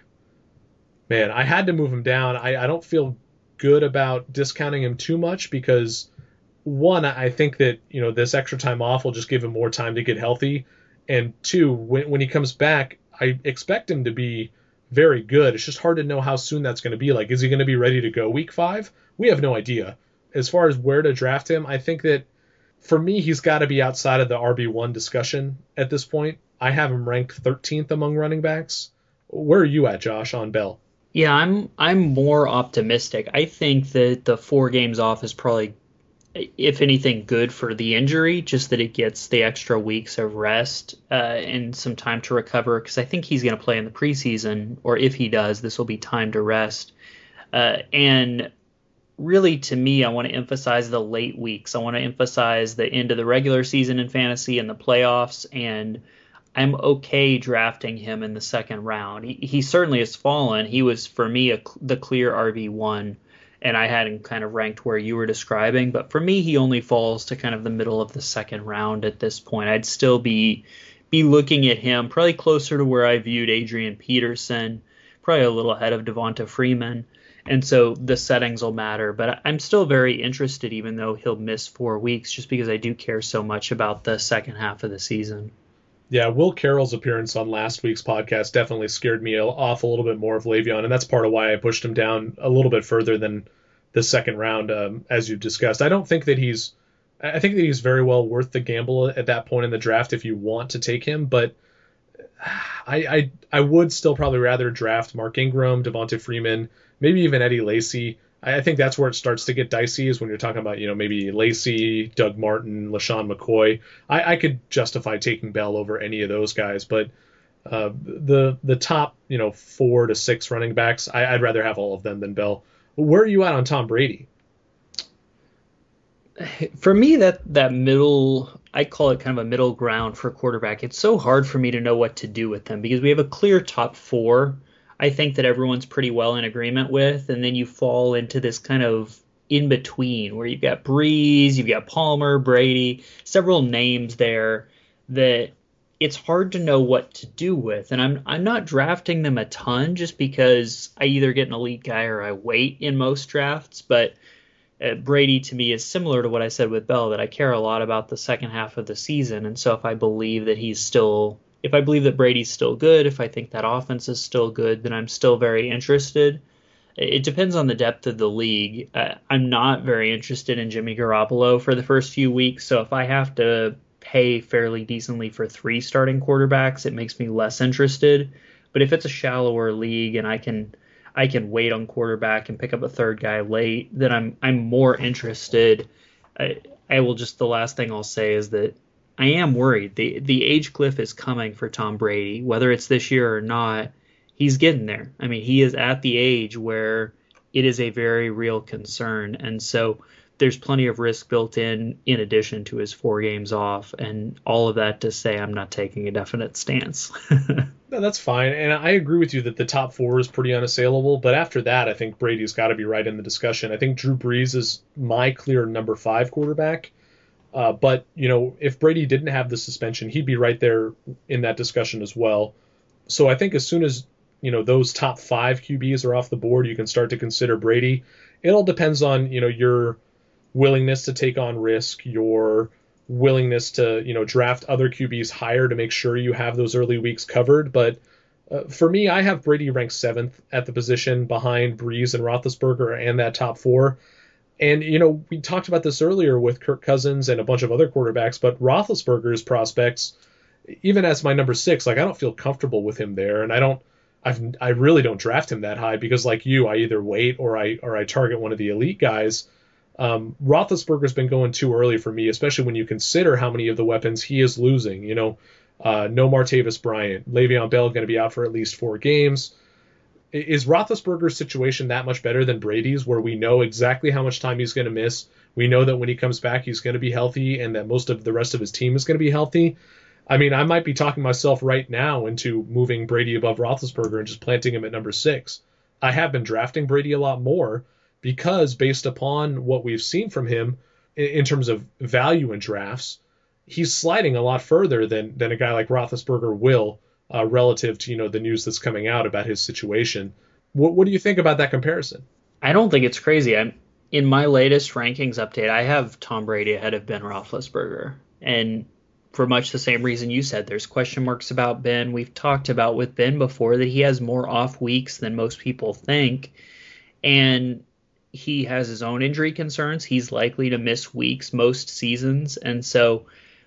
had to move him down. I don't feel good about discounting him too much because, one, I think that this extra time off will just give him more time to get healthy, and 2, when he comes back, I expect him to be very good. It's just hard to know how soon that's going to be. Is he going to be ready to go week 5? We have no idea. As far as where to draft him, I think that for me, he's got to be outside of the RB1 discussion at this point. I have him ranked 13th among running backs. Where are you at, Josh, on Bell? Yeah, I'm more optimistic. I think that the 4 games off is probably, if anything, good for the injury, just that it gets the extra weeks of rest and some time to recover, because I think he's going to play in the preseason, or if he does, this will be time to rest. And really, to me, I want to emphasize the late weeks. I want to emphasize the end of the regular season in fantasy and the playoffs, and I'm okay drafting him in the second round. He certainly has fallen. He was, for me, the clear RB1, and I had him kind of ranked where you were describing. But for me, he only falls to kind of the middle of the second round at this point. I'd still be looking at him probably closer to where I viewed Adrian Peterson, probably a little ahead of Devonta Freeman. And so the settings will matter. But I'm still very interested, even though he'll miss 4 weeks, just because I do care so much about the second half of the season. Yeah, Will Carroll's appearance on last week's podcast definitely scared me off a little bit more of Le'Veon, and that's part of why I pushed him down a little bit further than the second round, as you've discussed. I think that he's very well worth the gamble at that point in the draft if you want to take him, but I would still probably rather draft Mark Ingram, Devonta Freeman, maybe even Eddie Lacy I think that's where it starts to get dicey, is when you're talking about, maybe Lacey, Doug Martin, LaShawn McCoy. I could justify taking Bell over any of those guys, but the top, 4 to 6 running backs, I'd rather have all of them than Bell. Where are you at on Tom Brady? For me, that middle, I call it kind of a middle ground for quarterback. It's so hard for me to know what to do with them because we have a clear top 4. I think that everyone's pretty well in agreement with, and then you fall into this kind of in between where you've got Breeze, you've got Palmer, Brady, several names there that it's hard to know what to do with. And I'm not drafting them a ton just because I either get an elite guy or I wait in most drafts. But Brady to me is similar to what I said with Bell, that I care a lot about the second half of the season. And so if I believe that Brady's still good, if I think that offense is still good, then I'm still very interested. It depends on the depth of the league. I'm not very interested in Jimmy Garoppolo for the first few weeks. So if I have to pay fairly decently for 3 starting quarterbacks, it makes me less interested. But if it's a shallower league and I can wait on quarterback and pick up a third guy late, then I'm more interested. The last thing I'll say is that I am worried. The age cliff is coming for Tom Brady, whether it's this year or not. He's getting there. I mean, he is at the age where it is a very real concern, and so there's plenty of risk built in addition to his 4 games off, and all of that to say I'm not taking a definite stance. No, that's fine, and I agree with you that the top 4 is pretty unassailable, but after that, I think Brady's got to be right in the discussion. I think Drew Brees is my clear number 5 quarterback, but, if Brady didn't have the suspension, he'd be right there in that discussion as well. So I think as soon as, those top 5 QBs are off the board, you can start to consider Brady. It all depends on, your willingness to take on risk, your willingness to, draft other QBs higher to make sure you have those early weeks covered. But for me, I have Brady ranked 7th at the position behind Breeze and Roethlisberger and that top 4. And, we talked about this earlier with Kirk Cousins and a bunch of other quarterbacks, but Roethlisberger's prospects, even as my number 6, I don't feel comfortable with him there. And I really don't draft him that high because, like you, I either wait or I target one of the elite guys. Roethlisberger's been going too early for me, especially when you consider how many of the weapons he is losing. No Martavis Bryant, Le'Veon Bell going to be out for at least 4 games. Is Roethlisberger's situation that much better than Brady's, where we know exactly how much time he's going to miss? We know that when he comes back, he's going to be healthy and that most of the rest of his team is going to be healthy. I mean, I might be talking myself right now into moving Brady above Roethlisberger and just planting him at number 6. I have been drafting Brady a lot more because based upon what we've seen from him in terms of value in drafts, he's sliding a lot further than a guy like Roethlisberger will relative to, the news that's coming out about his situation. What do you think about that comparison? I don't think it's crazy. In my latest rankings update, I have Tom Brady ahead of Ben Roethlisberger. And for much the same reason you said, there's question marks about Ben. We've talked about with Ben before that he has more off weeks than most people think. And he has his own injury concerns. He's likely to miss weeks most seasons. And so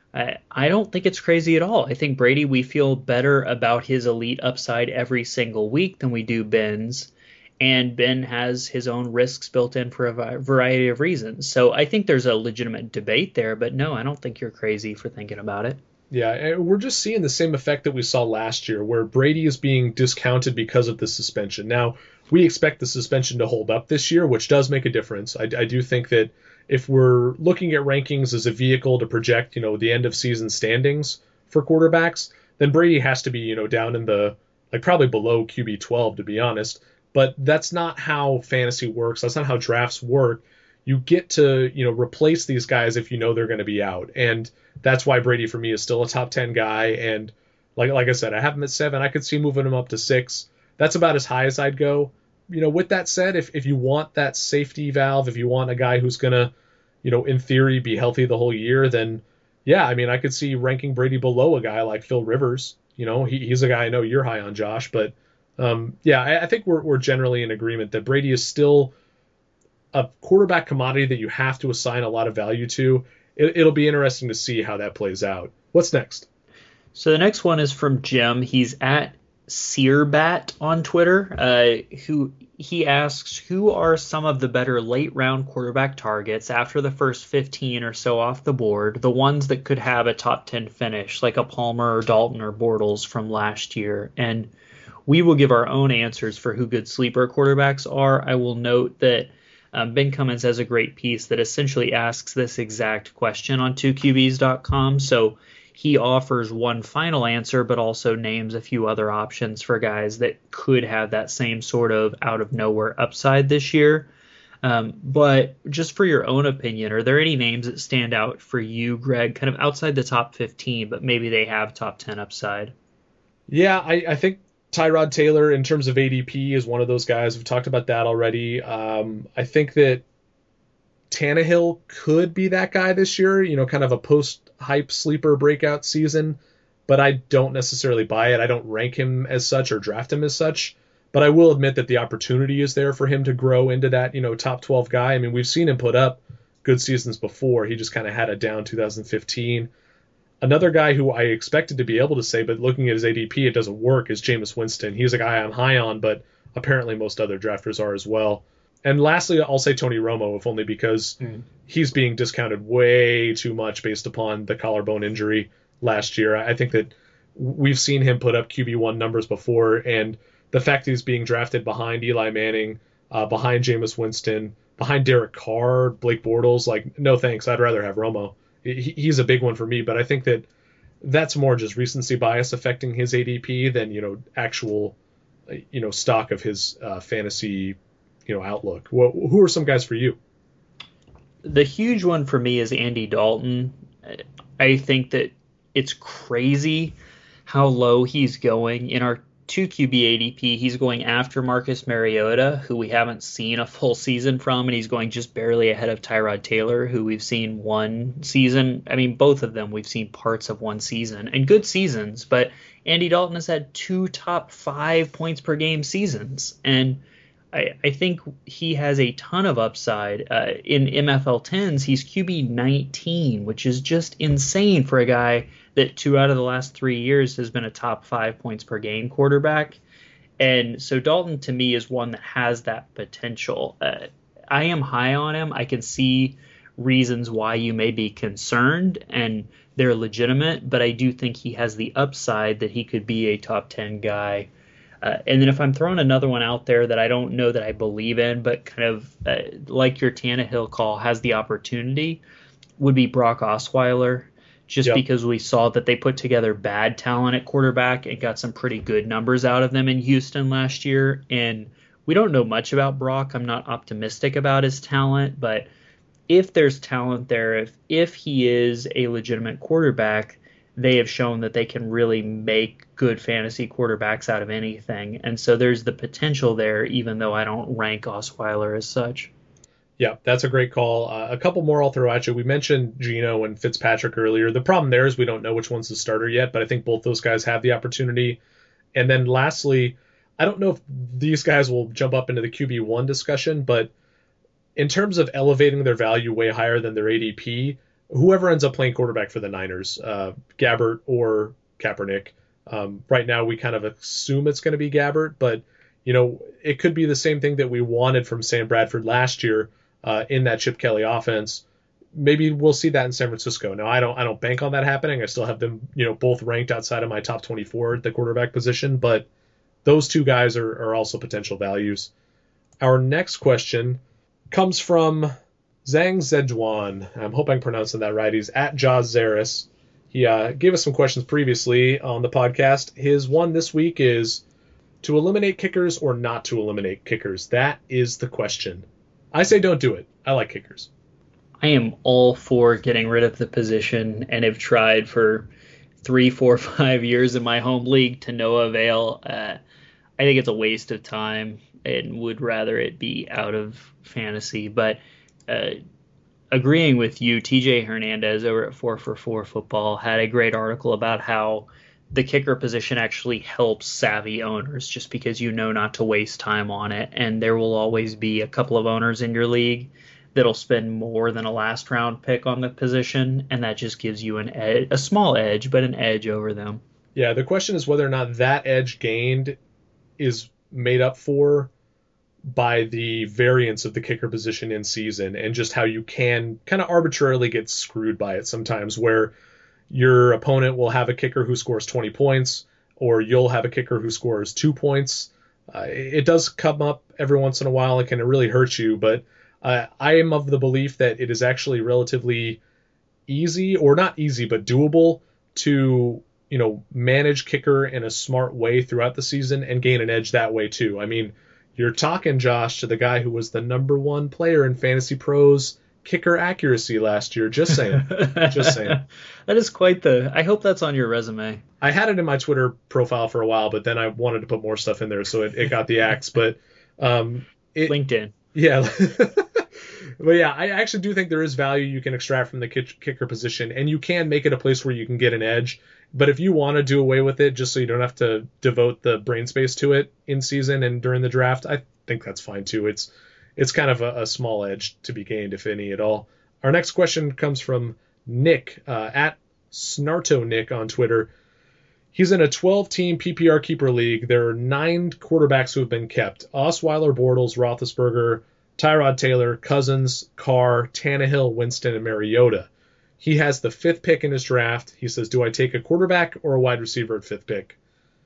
I don't think it's crazy at all. I think Brady, we feel better about his elite upside every single week than we do Ben's. And Ben has his own risks built in for a variety of reasons. So I think there's a legitimate debate there. But no, I don't think you're crazy for thinking about it. Yeah, we're just seeing the same effect that we saw last year, where Brady is being discounted because of the suspension. Now, we expect the suspension to hold up this year, which does make a difference. I do think that if we're looking at rankings as a vehicle to project, the end of season standings for quarterbacks, then Brady has to be, down in the, probably below QB 12, to be honest. But that's not how fantasy works. That's not how drafts work. You get to, replace these guys if you know they're going to be out. And that's why Brady, for me, is still a top 10 guy. And like I said, I have him at 7. I could see moving him up to 6. That's about as high as I'd go. With that said, if you want that safety valve, if you want a guy who's going to, in theory, be healthy the whole year, then, yeah, I mean, I could see ranking Brady below a guy like Phil Rivers. He's a guy I know you're high on, Josh. But, I think we're generally in agreement that Brady is still a quarterback commodity that you have to assign a lot of value to. It'll be interesting to see how that plays out. What's next? So the next one is from Jim. He's at Searbat on Twitter, who he asks, who are some of the better late round quarterback targets after the first 15 or so off the board, the ones that could have a top 10 finish, like a Palmer or Dalton or Bortles from last year? And we will give our own answers for who good sleeper quarterbacks are. I will note that Ben Cummins has a great piece that essentially asks this exact question on 2QBs.com. So he offers one final answer, but also names a few other options for guys that could have that same sort of out of nowhere upside this year. But just for your own opinion, are there any names that stand out for you, Greg, kind of outside the top 15, but maybe they have top 10 upside? Yeah, I think Tyrod Taylor, in terms of ADP, is one of those guys. We've talked about that already. I think that Tannehill could be that guy this year, kind of a post-hype sleeper breakout season, but I don't necessarily buy it. I don't rank him as such or draft him as such, but I will admit that the opportunity is there for him to grow into that, top 12 guy. I mean, we've seen him put up good seasons before. He just kind of had a down 2015. Another guy who I expected to be able to say, but looking at his ADP, it doesn't work, is Jameis Winston. He's a guy I'm high on, but apparently most other drafters are as well. And lastly, I'll say Tony Romo, if only because he's being discounted way too much based upon the collarbone injury last year. I think that we've seen him put up QB1 numbers before, and the fact that he's being drafted behind Eli Manning, behind Jameis Winston, behind Derek Carr, Blake Bortles, no thanks. I'd rather have Romo. He's a big one for me, but I think that that's more just recency bias affecting his ADP than, actual, stock of his fantasy outlook. Who are some guys for you? The huge one for me is Andy Dalton. I think that it's crazy how low he's going. In our 2QB ADP, he's going after Marcus Mariota, who we haven't seen a full season from, and he's going just barely ahead of Tyrod Taylor, who we've seen one season. I mean, both of them we've seen parts of one season, and good seasons, but Andy Dalton has had 2 top 5 points per game seasons, and I think he has a ton of upside. In MFL 10s, he's QB 19, which is just insane for a guy that 2 out of the last 3 years has been a top 5 points per game quarterback. And so Dalton, to me, is one that has that potential. I am high on him. I can see reasons why you may be concerned, and they're legitimate, but I do think he has the upside that he could be a top 10 guy. And then if I'm throwing another one out there that I don't know that I believe in, but kind of like your Tannehill call has the opportunity, would be Brock Osweiler, just because we saw that they put together bad talent at quarterback and got some pretty good numbers out of them in Houston last year. And we don't know much about Brock. I'm not optimistic about his talent, but if there's talent there, if he is a legitimate quarterback, they have shown that they can really make good fantasy quarterbacks out of anything. And so there's the potential there, even though I don't rank Osweiler as such. Yeah, that's a great call. A couple more I'll throw at you. We mentioned Geno and Fitzpatrick earlier. The problem there is we don't know which one's the starter yet, but I think both those guys have the opportunity. And then lastly, I don't know if these guys will jump up into the QB1 discussion, but in terms of elevating their value way higher than their ADP, whoever ends up playing quarterback for the Niners, Gabbert or Kaepernick. Right now we kind of assume it's going to be Gabbert, but it could be the same thing that we wanted from Sam Bradford last year in that Chip Kelly offense. Maybe we'll see that in San Francisco. Now I don't bank on that happening. I still have them both ranked outside of my top 24 at the quarterback position, but those two guys are also potential values. Our next question comes from Zhang Zedjuan. I hope I'm pronouncing that right. He's at Jaws Zaris. He gave us some questions previously on the podcast. His one this week is to eliminate kickers or not to eliminate kickers. That is the question. I say don't do it. I like kickers. I am all for getting rid of the position and have tried for 3, 4, 5 years in my home league to no avail. I think it's a waste of time and would rather it be out of fantasy. But agreeing with you, TJ Hernandez over at 4for4 Football had a great article about how the kicker position actually helps savvy owners just because not to waste time on it. And there will always be a couple of owners in your league that'll spend more than a last round pick on the position. And that just gives you an edge, a small edge, but an edge over them. Yeah, the question is whether or not that edge gained is made up for by the variance of the kicker position in season and just how you can kind of arbitrarily get screwed by it sometimes, where your opponent will have a kicker who scores 20 points, or you'll have a kicker who scores 2 points. It does come up every once in a while. It can really hurt you, but I am of the belief that it is actually relatively easy, or not easy, but doable to manage kicker in a smart way throughout the season and gain an edge that way too. I mean, you're talking, Josh, to the guy who was the number one player in Fantasy Pros kicker accuracy last year. Just saying. Just saying. That is quite the... I hope that's on your resume. I had it in my Twitter profile for a while, but then I wanted to put more stuff in there, so it got the axe. But LinkedIn. Yeah. But yeah, I actually do think there is value you can extract from the kicker position, and you can make it a place where you can get an edge. But if you want to do away with it just so you don't have to devote the brain space to it in season and during the draft, I think that's fine too. It's kind of a small edge to be gained, if any at all. Our next question comes from Nick, at Snarto Nick on Twitter. He's in a 12-team PPR keeper league. There are 9 quarterbacks who have been kept: Osweiler, Bortles, Roethlisberger, Tyrod Taylor, Cousins, Carr, Tannehill, Winston, and Mariota. He has the 5th pick in his draft. He says, do I take a quarterback or a wide receiver at 5th pick?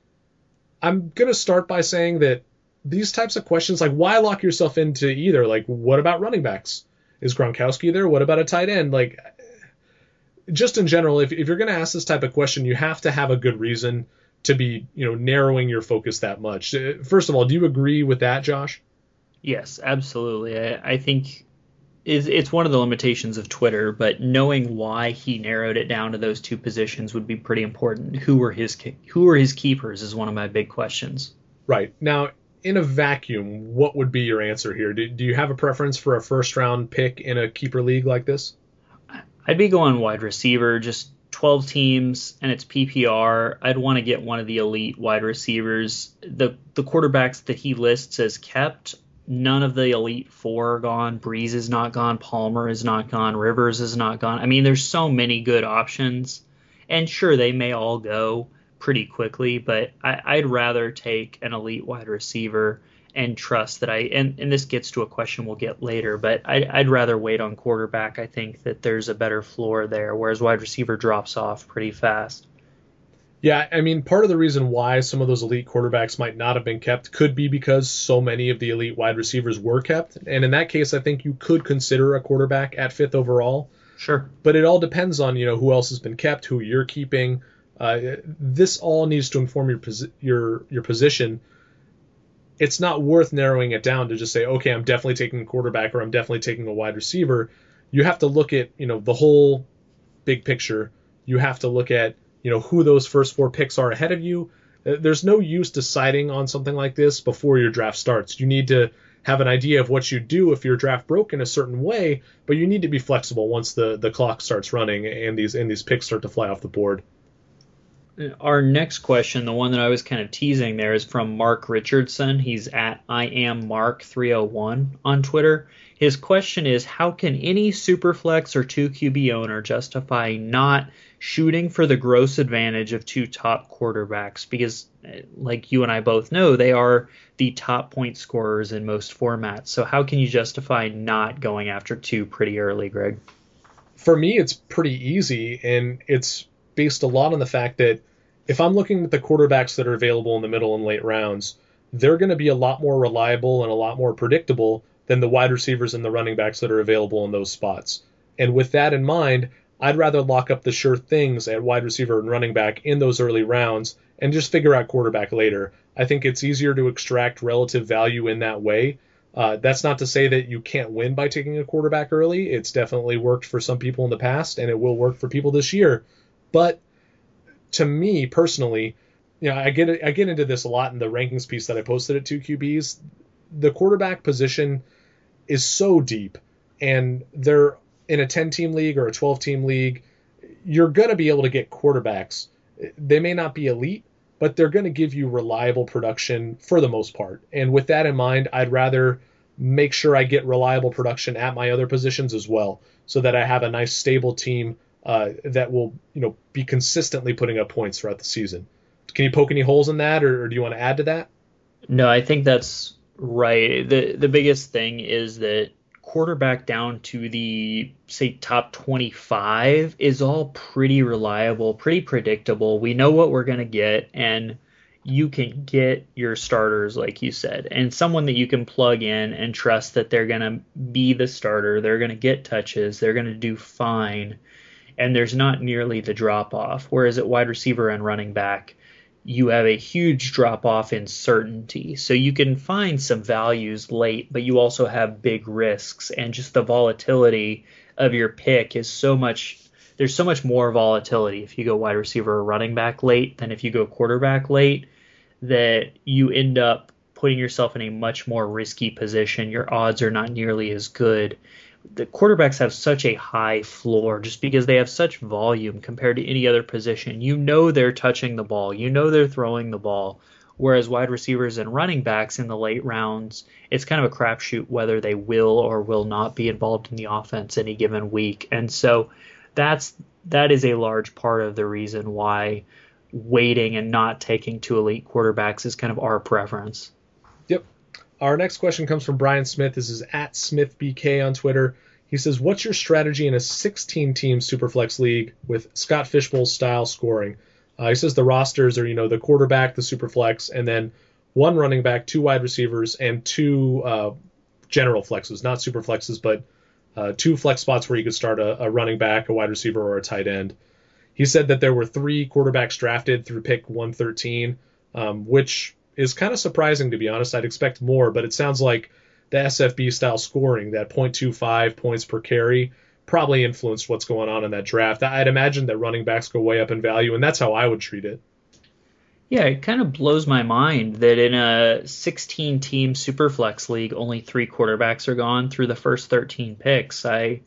I'm going to start by saying that these types of questions, like, why lock yourself into either? Like, what about running backs? Is Gronkowski there? What about a tight end? Like, just in general, if you're going to ask this type of question, you have to have a good reason to be, narrowing your focus that much. First of all, do you agree with that, Josh? Yes, absolutely. I think it's one of the limitations of Twitter, but knowing why he narrowed it down to those 2 positions would be pretty important. Who were his keepers is one of my big questions. Right. Now, in a vacuum, what would be your answer here? Do you have a preference for a first-round pick in a keeper league like this? I'd be going wide receiver, just 12 teams, and it's PPR. I'd want to get one of the elite wide receivers. The quarterbacks that he lists as kept, none of the elite 4 are gone. Breeze is not gone. Palmer is not gone. Rivers is not gone. I mean, there's so many good options. And sure, they may all go pretty quickly, but I'd rather take an elite wide receiver and trust that and this gets to a question we'll get later, but I'd rather wait on quarterback. I think that there's a better floor there, whereas wide receiver drops off pretty fast. Yeah, I mean, part of the reason why some of those elite quarterbacks might not have been kept could be because so many of the elite wide receivers were kept. And in that case, I think you could consider a quarterback at 5th overall. Sure. But it all depends on, who else has been kept, who you're keeping. This all needs to inform your position. It's not worth narrowing it down to just say, okay, I'm definitely taking a quarterback or I'm definitely taking a wide receiver. You have to look at, the whole big picture. You have to look at, who those first 4 picks are ahead of you. There's no use deciding on something like this before your draft starts. You need to have an idea of what you do if your draft broke in a certain way, but you need to be flexible once the clock starts running and these picks start to fly off the board. Our next question, the one that I was kind of teasing there, is from Mark Richardson. He's at IamMark301 on Twitter. His question is, how can any Superflex or 2QB owner justify not shooting for the gross advantage of 2 top quarterbacks? Because, like you and I both know, they are the top point scorers in most formats. So how can you justify not going after 2 pretty early, Greg? For me, it's pretty easy, and it's based a lot on the fact that if I'm looking at the quarterbacks that are available in the middle and late rounds, they're going to be a lot more reliable and a lot more predictable than the wide receivers and the running backs that are available in those spots. And with that in mind, I'd rather lock up the sure things at wide receiver and running back in those early rounds and just figure out quarterback later. I think it's easier to extract relative value in that way. That's not to say that you can't win by taking a quarterback early. It's definitely worked for some people in the past, and it will work for people this year. But to me personally, I get into this a lot in the rankings piece that I posted at 2QBs. The quarterback position is so deep, and they're in a 10-team league or a 12-team league. You're going to be able to get quarterbacks. They may not be elite, but they're going to give you reliable production for the most part. And with that in mind, I'd rather make sure I get reliable production at my other positions as well, so that I have a nice stable team that will, be consistently putting up points throughout the season. Can you poke any holes in that, or do you want to add to that? No, I think that's right. The biggest thing is that quarterback down to the say top 25 is all pretty reliable, pretty predictable. We know what we're going to get, and you can get your starters like you said, and someone that you can plug in and trust that they're going to be the starter, they're going to get touches, they're going to do fine, and there's not nearly the drop off. Whereas at wide receiver and running back, you have a huge drop off in certainty. So you can find some values late, but you also have big risks, and just the volatility of your pick is so much. There's so much more volatility if you go wide receiver or running back late than if you go quarterback late, that you end up putting yourself in a much more risky position. Your odds are not nearly as good. The quarterbacks have such a high floor just because they have such volume compared to any other position. You know they're touching the ball. You know they're throwing the ball. Whereas wide receivers and running backs in the late rounds, it's kind of a crapshoot whether they will or will not be involved in the offense any given week. And so that is a large part of the reason why waiting and not taking two elite quarterbacks is kind of our preference. Yep. Our next question comes from Brian Smith. This is at SmithBK on Twitter. He says, what's your strategy in a 16-team Superflex league with Scott Fishbowl style scoring? He says the rosters are, the quarterback, the Superflex, and then one running back, two wide receivers, and two general flexes, not Superflexes, but two flex spots where you could start a running back, a wide receiver, or a tight end. He said that there were 3 quarterbacks drafted through pick 113, which is kind of surprising, to be honest. I'd expect more, but it sounds like the SFB style scoring, that 0.25 points per carry, probably influenced what's going on in that draft. I'd imagine that running backs go way up in value, and that's how I would treat it. Yeah, it kind of blows my mind that in a 16-team Superflex league, only 3 quarterbacks are gone through the first 13 picks.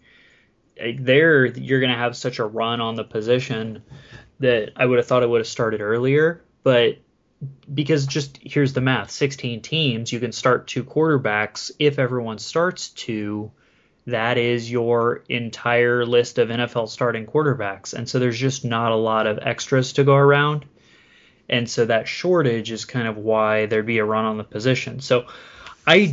You're going to have such a run on the position that I would have thought it would have started earlier, but because just here's the math, 16 teams, you can start 2 quarterbacks. If everyone starts 2, that is your entire list of NFL starting quarterbacks. And so there's just not a lot of extras to go around. And so that shortage is kind of why there'd be a run on the position. So I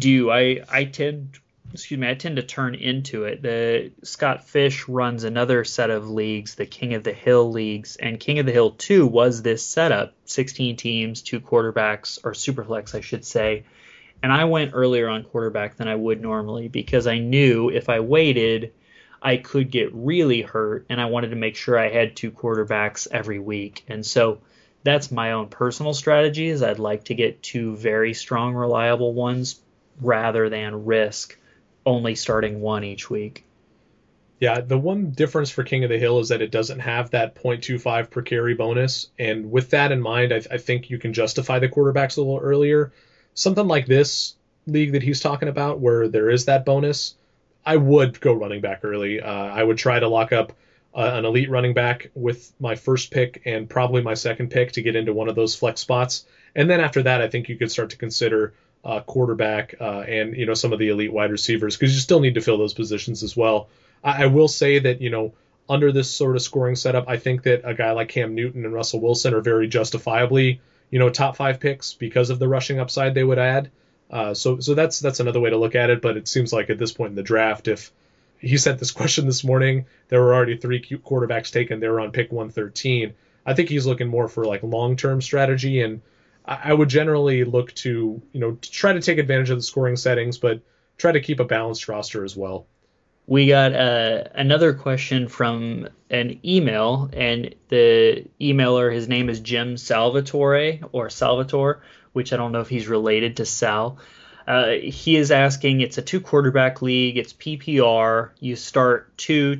tend to turn into it. The Scott Fish runs another set of leagues, the King of the Hill leagues, and King of the Hill 2 was this setup, 16 teams, 2 quarterbacks, or Superflex, I should say. And I went earlier on quarterback than I would normally because I knew if I waited, I could get really hurt, and I wanted to make sure I had 2 quarterbacks every week. And so that's my own personal strategy, is I'd like to get 2 very strong, reliable ones rather than risk only starting 1 each week. Yeah, the one difference for King of the Hill is that it doesn't have that 0.25 per carry bonus. And with that in mind, I think you can justify the quarterbacks a little earlier. Something like this league that he's talking about where there is that bonus, I would go running back early. I would try to lock up an elite running back with my first pick and probably my second pick to get into one of those flex spots. And then after that, I think you could start to consider quarterback and some of the elite wide receivers, because you still need to fill those positions as well. I will say that under this sort of scoring setup, I think that a guy like Cam Newton and Russell Wilson are very justifiably top 5 picks because of the rushing upside they would add. So that's another way to look at it. But it seems like at this point in the draft, if he sent this question this morning, there were already 3 quarterbacks taken. They were on pick 113. I think he's looking more for like long-term strategy, and I would generally look to try to take advantage of the scoring settings, but try to keep a balanced roster as well. We got another question from an email, and the emailer, his name is Jim Salvatore, which I don't know if he's related to Sal. He is asking, it's a 2 quarterback league, it's PPR, you start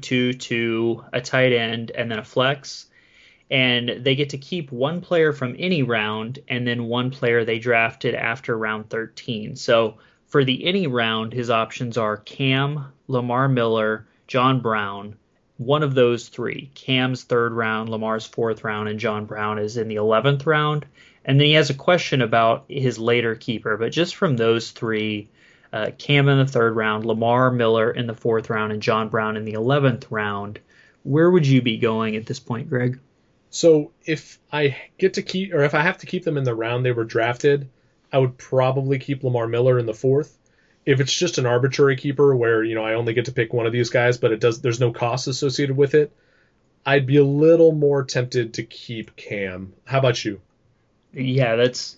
2, a tight end, and then a flex, and they get to keep 1 player from any round, and then 1 player they drafted after round 13. So for the any round, his options are Cam, Lamar Miller, John Brown, one of those 3. Cam's 3rd round, Lamar's 4th round, and John Brown is in the 11th round. And then he has a question about his later keeper. But just from those 3, Cam in the 3rd round, Lamar Miller in the 4th round, and John Brown in the 11th round, where would you be going at this point, Greg? So if I get to keep, or if I have to keep them in the round they were drafted, I would probably keep Lamar Miller in the fourth. If it's just an arbitrary keeper where, I only get to pick one of these guys, but there's no cost associated with it, I'd be a little more tempted to keep Cam. How about you? Yeah,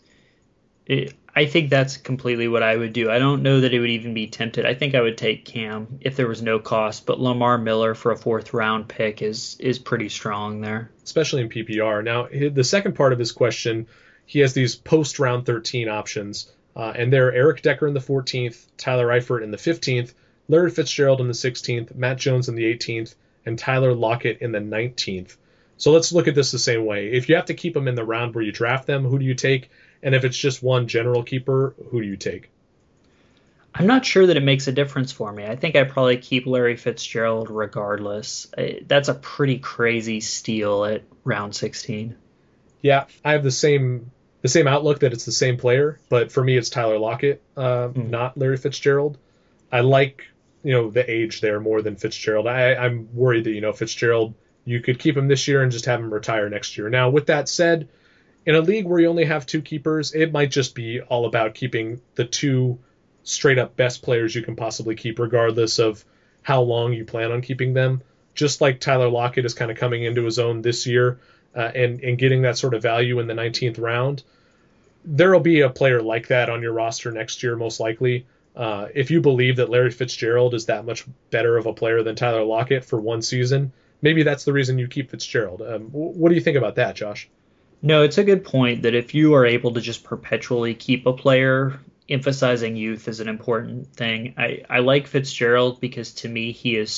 I think that's completely what I would do. I don't know that it would even be tempted. I think I would take Cam if there was no cost, but Lamar Miller for a fourth round pick is pretty strong there. Especially in PPR. Now, the second part of his question, he has these post round 13 options, and they're Eric Decker in the 14th, Tyler Eifert in the 15th, Larry Fitzgerald in the 16th, Matt Jones in the 18th, and Tyler Lockett in the 19th. So let's look at this the same way. If you have to keep them in the round where you draft them, who do you take? And if it's just one general keeper, who do you take? I'm not sure that it makes a difference for me. I think I probably keep Larry Fitzgerald regardless. That's a pretty crazy steal at round 16. Yeah, I have the same outlook that it's the same player, but for me it's Tyler Lockett, not Larry Fitzgerald. I like the age there more than Fitzgerald. I'm worried that Fitzgerald, you could keep him this year and just have him retire next year. Now, with that said, in a league where you only have two keepers, it might just be all about keeping the two straight up best players you can possibly keep, regardless of how long you plan on keeping them. Just like Tyler Lockett is kind of coming into his own this year and getting that sort of value in the 19th round, there will be a player like that on your roster next year, most likely. If you believe that Larry Fitzgerald is that much better of a player than Tyler Lockett for one season, maybe that's the reason you keep Fitzgerald. What do you think about that, Josh? No, it's a good point that if you are able to just perpetually keep a player, emphasizing youth is an important thing. I like Fitzgerald because to me he's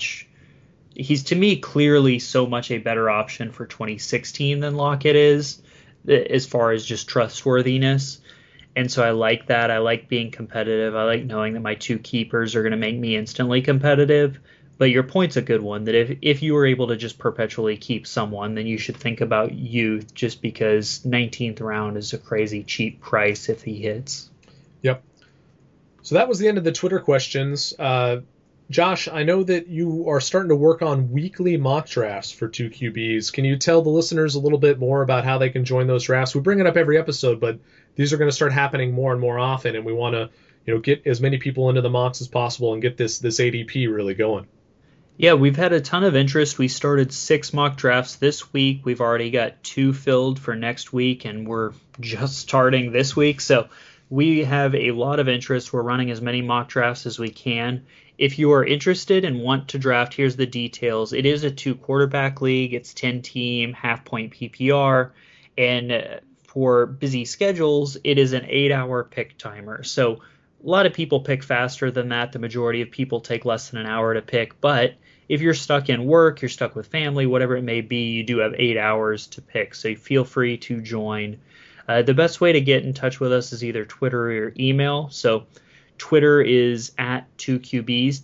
to me clearly so much a better option for 2016 than Lockett is, as far as just trustworthiness. And so I like that. I like being competitive. I like knowing that my two keepers are going to make me instantly competitive. But your point's a good one, that if you were able to just perpetually keep someone, then you should think about youth, just because 19th round is a crazy cheap price if he hits. Yep. So that was the end of the Twitter questions. Josh, I know that you are starting to work on weekly mock drafts for 2QBs. Can you tell the listeners a little bit more about how they can join those drafts? We bring it up every episode, but these are going to start happening more and more often, and we want to get as many people into the mocks as possible and get this ADP really going. Yeah, we've had a ton of interest. We started 6 mock drafts this week. We've already got 2 filled for next week, and we're just starting this week. So we have a lot of interest. We're running as many mock drafts as we can. If you are interested and want to draft, here's the details. It is a 2-quarterback league. It's 10-team, half-point PPR. And for busy schedules, it is an 8-hour pick timer. So a lot of people pick faster than that. The majority of people take less than an hour to pick. But if you're stuck in work, you're stuck with family, whatever it may be, you do have 8 hours to pick. So feel free to join. The best way to get in touch with us is either Twitter or email. So Twitter is at 2QBs,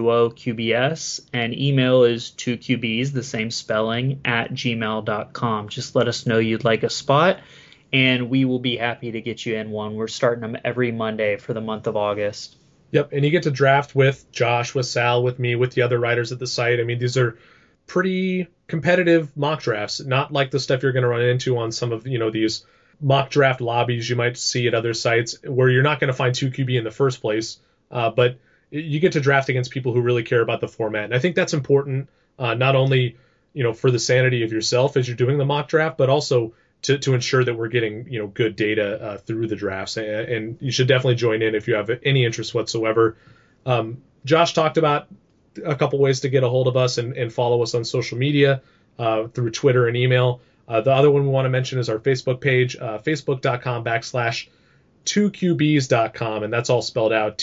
TWOQBS, and email is 2QBs, the same spelling, at gmail.com. Just let us know you'd like a spot, and we will be happy to get you in one. We're starting them every Monday for the month of August. Yep, and you get to draft with Josh, with Sal, with me, with the other writers at the site. I mean, these are pretty competitive mock drafts, not like the stuff you're going to run into on some of these mock draft lobbies you might see at other sites where you're not going to find 2QB in the first place, but you get to draft against people who really care about the format. And I think that's important, not only for the sanity of yourself as you're doing the mock draft, but also to ensure that we're getting good data through the drafts. And you should definitely join in if you have any interest whatsoever. Josh talked about a couple ways to get a hold of us and follow us on social media through Twitter and email. The other one we want to mention is our Facebook page, facebook.com/2QBs.com, and that's all spelled out,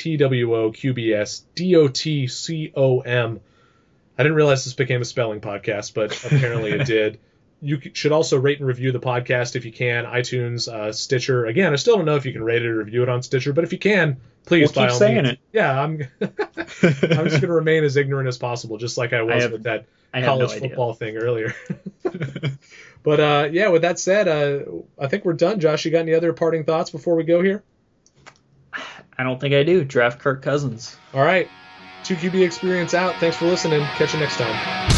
TWOQBS.com. I didn't realize this became a spelling podcast, but apparently it did. You should also rate and review the podcast if you can, iTunes, Stitcher. Again, I still don't know if you can rate it or review it on Stitcher, but if you can, please, by all means. It. Yeah, I'm just going to remain as ignorant as possible, just like I was with that college football thing earlier. But with that said, I think we're done. Josh, you got any other parting thoughts before we go here? I don't think I do. Draft Kirk Cousins. All right. 2QB experience out. Thanks for listening. Catch you next time.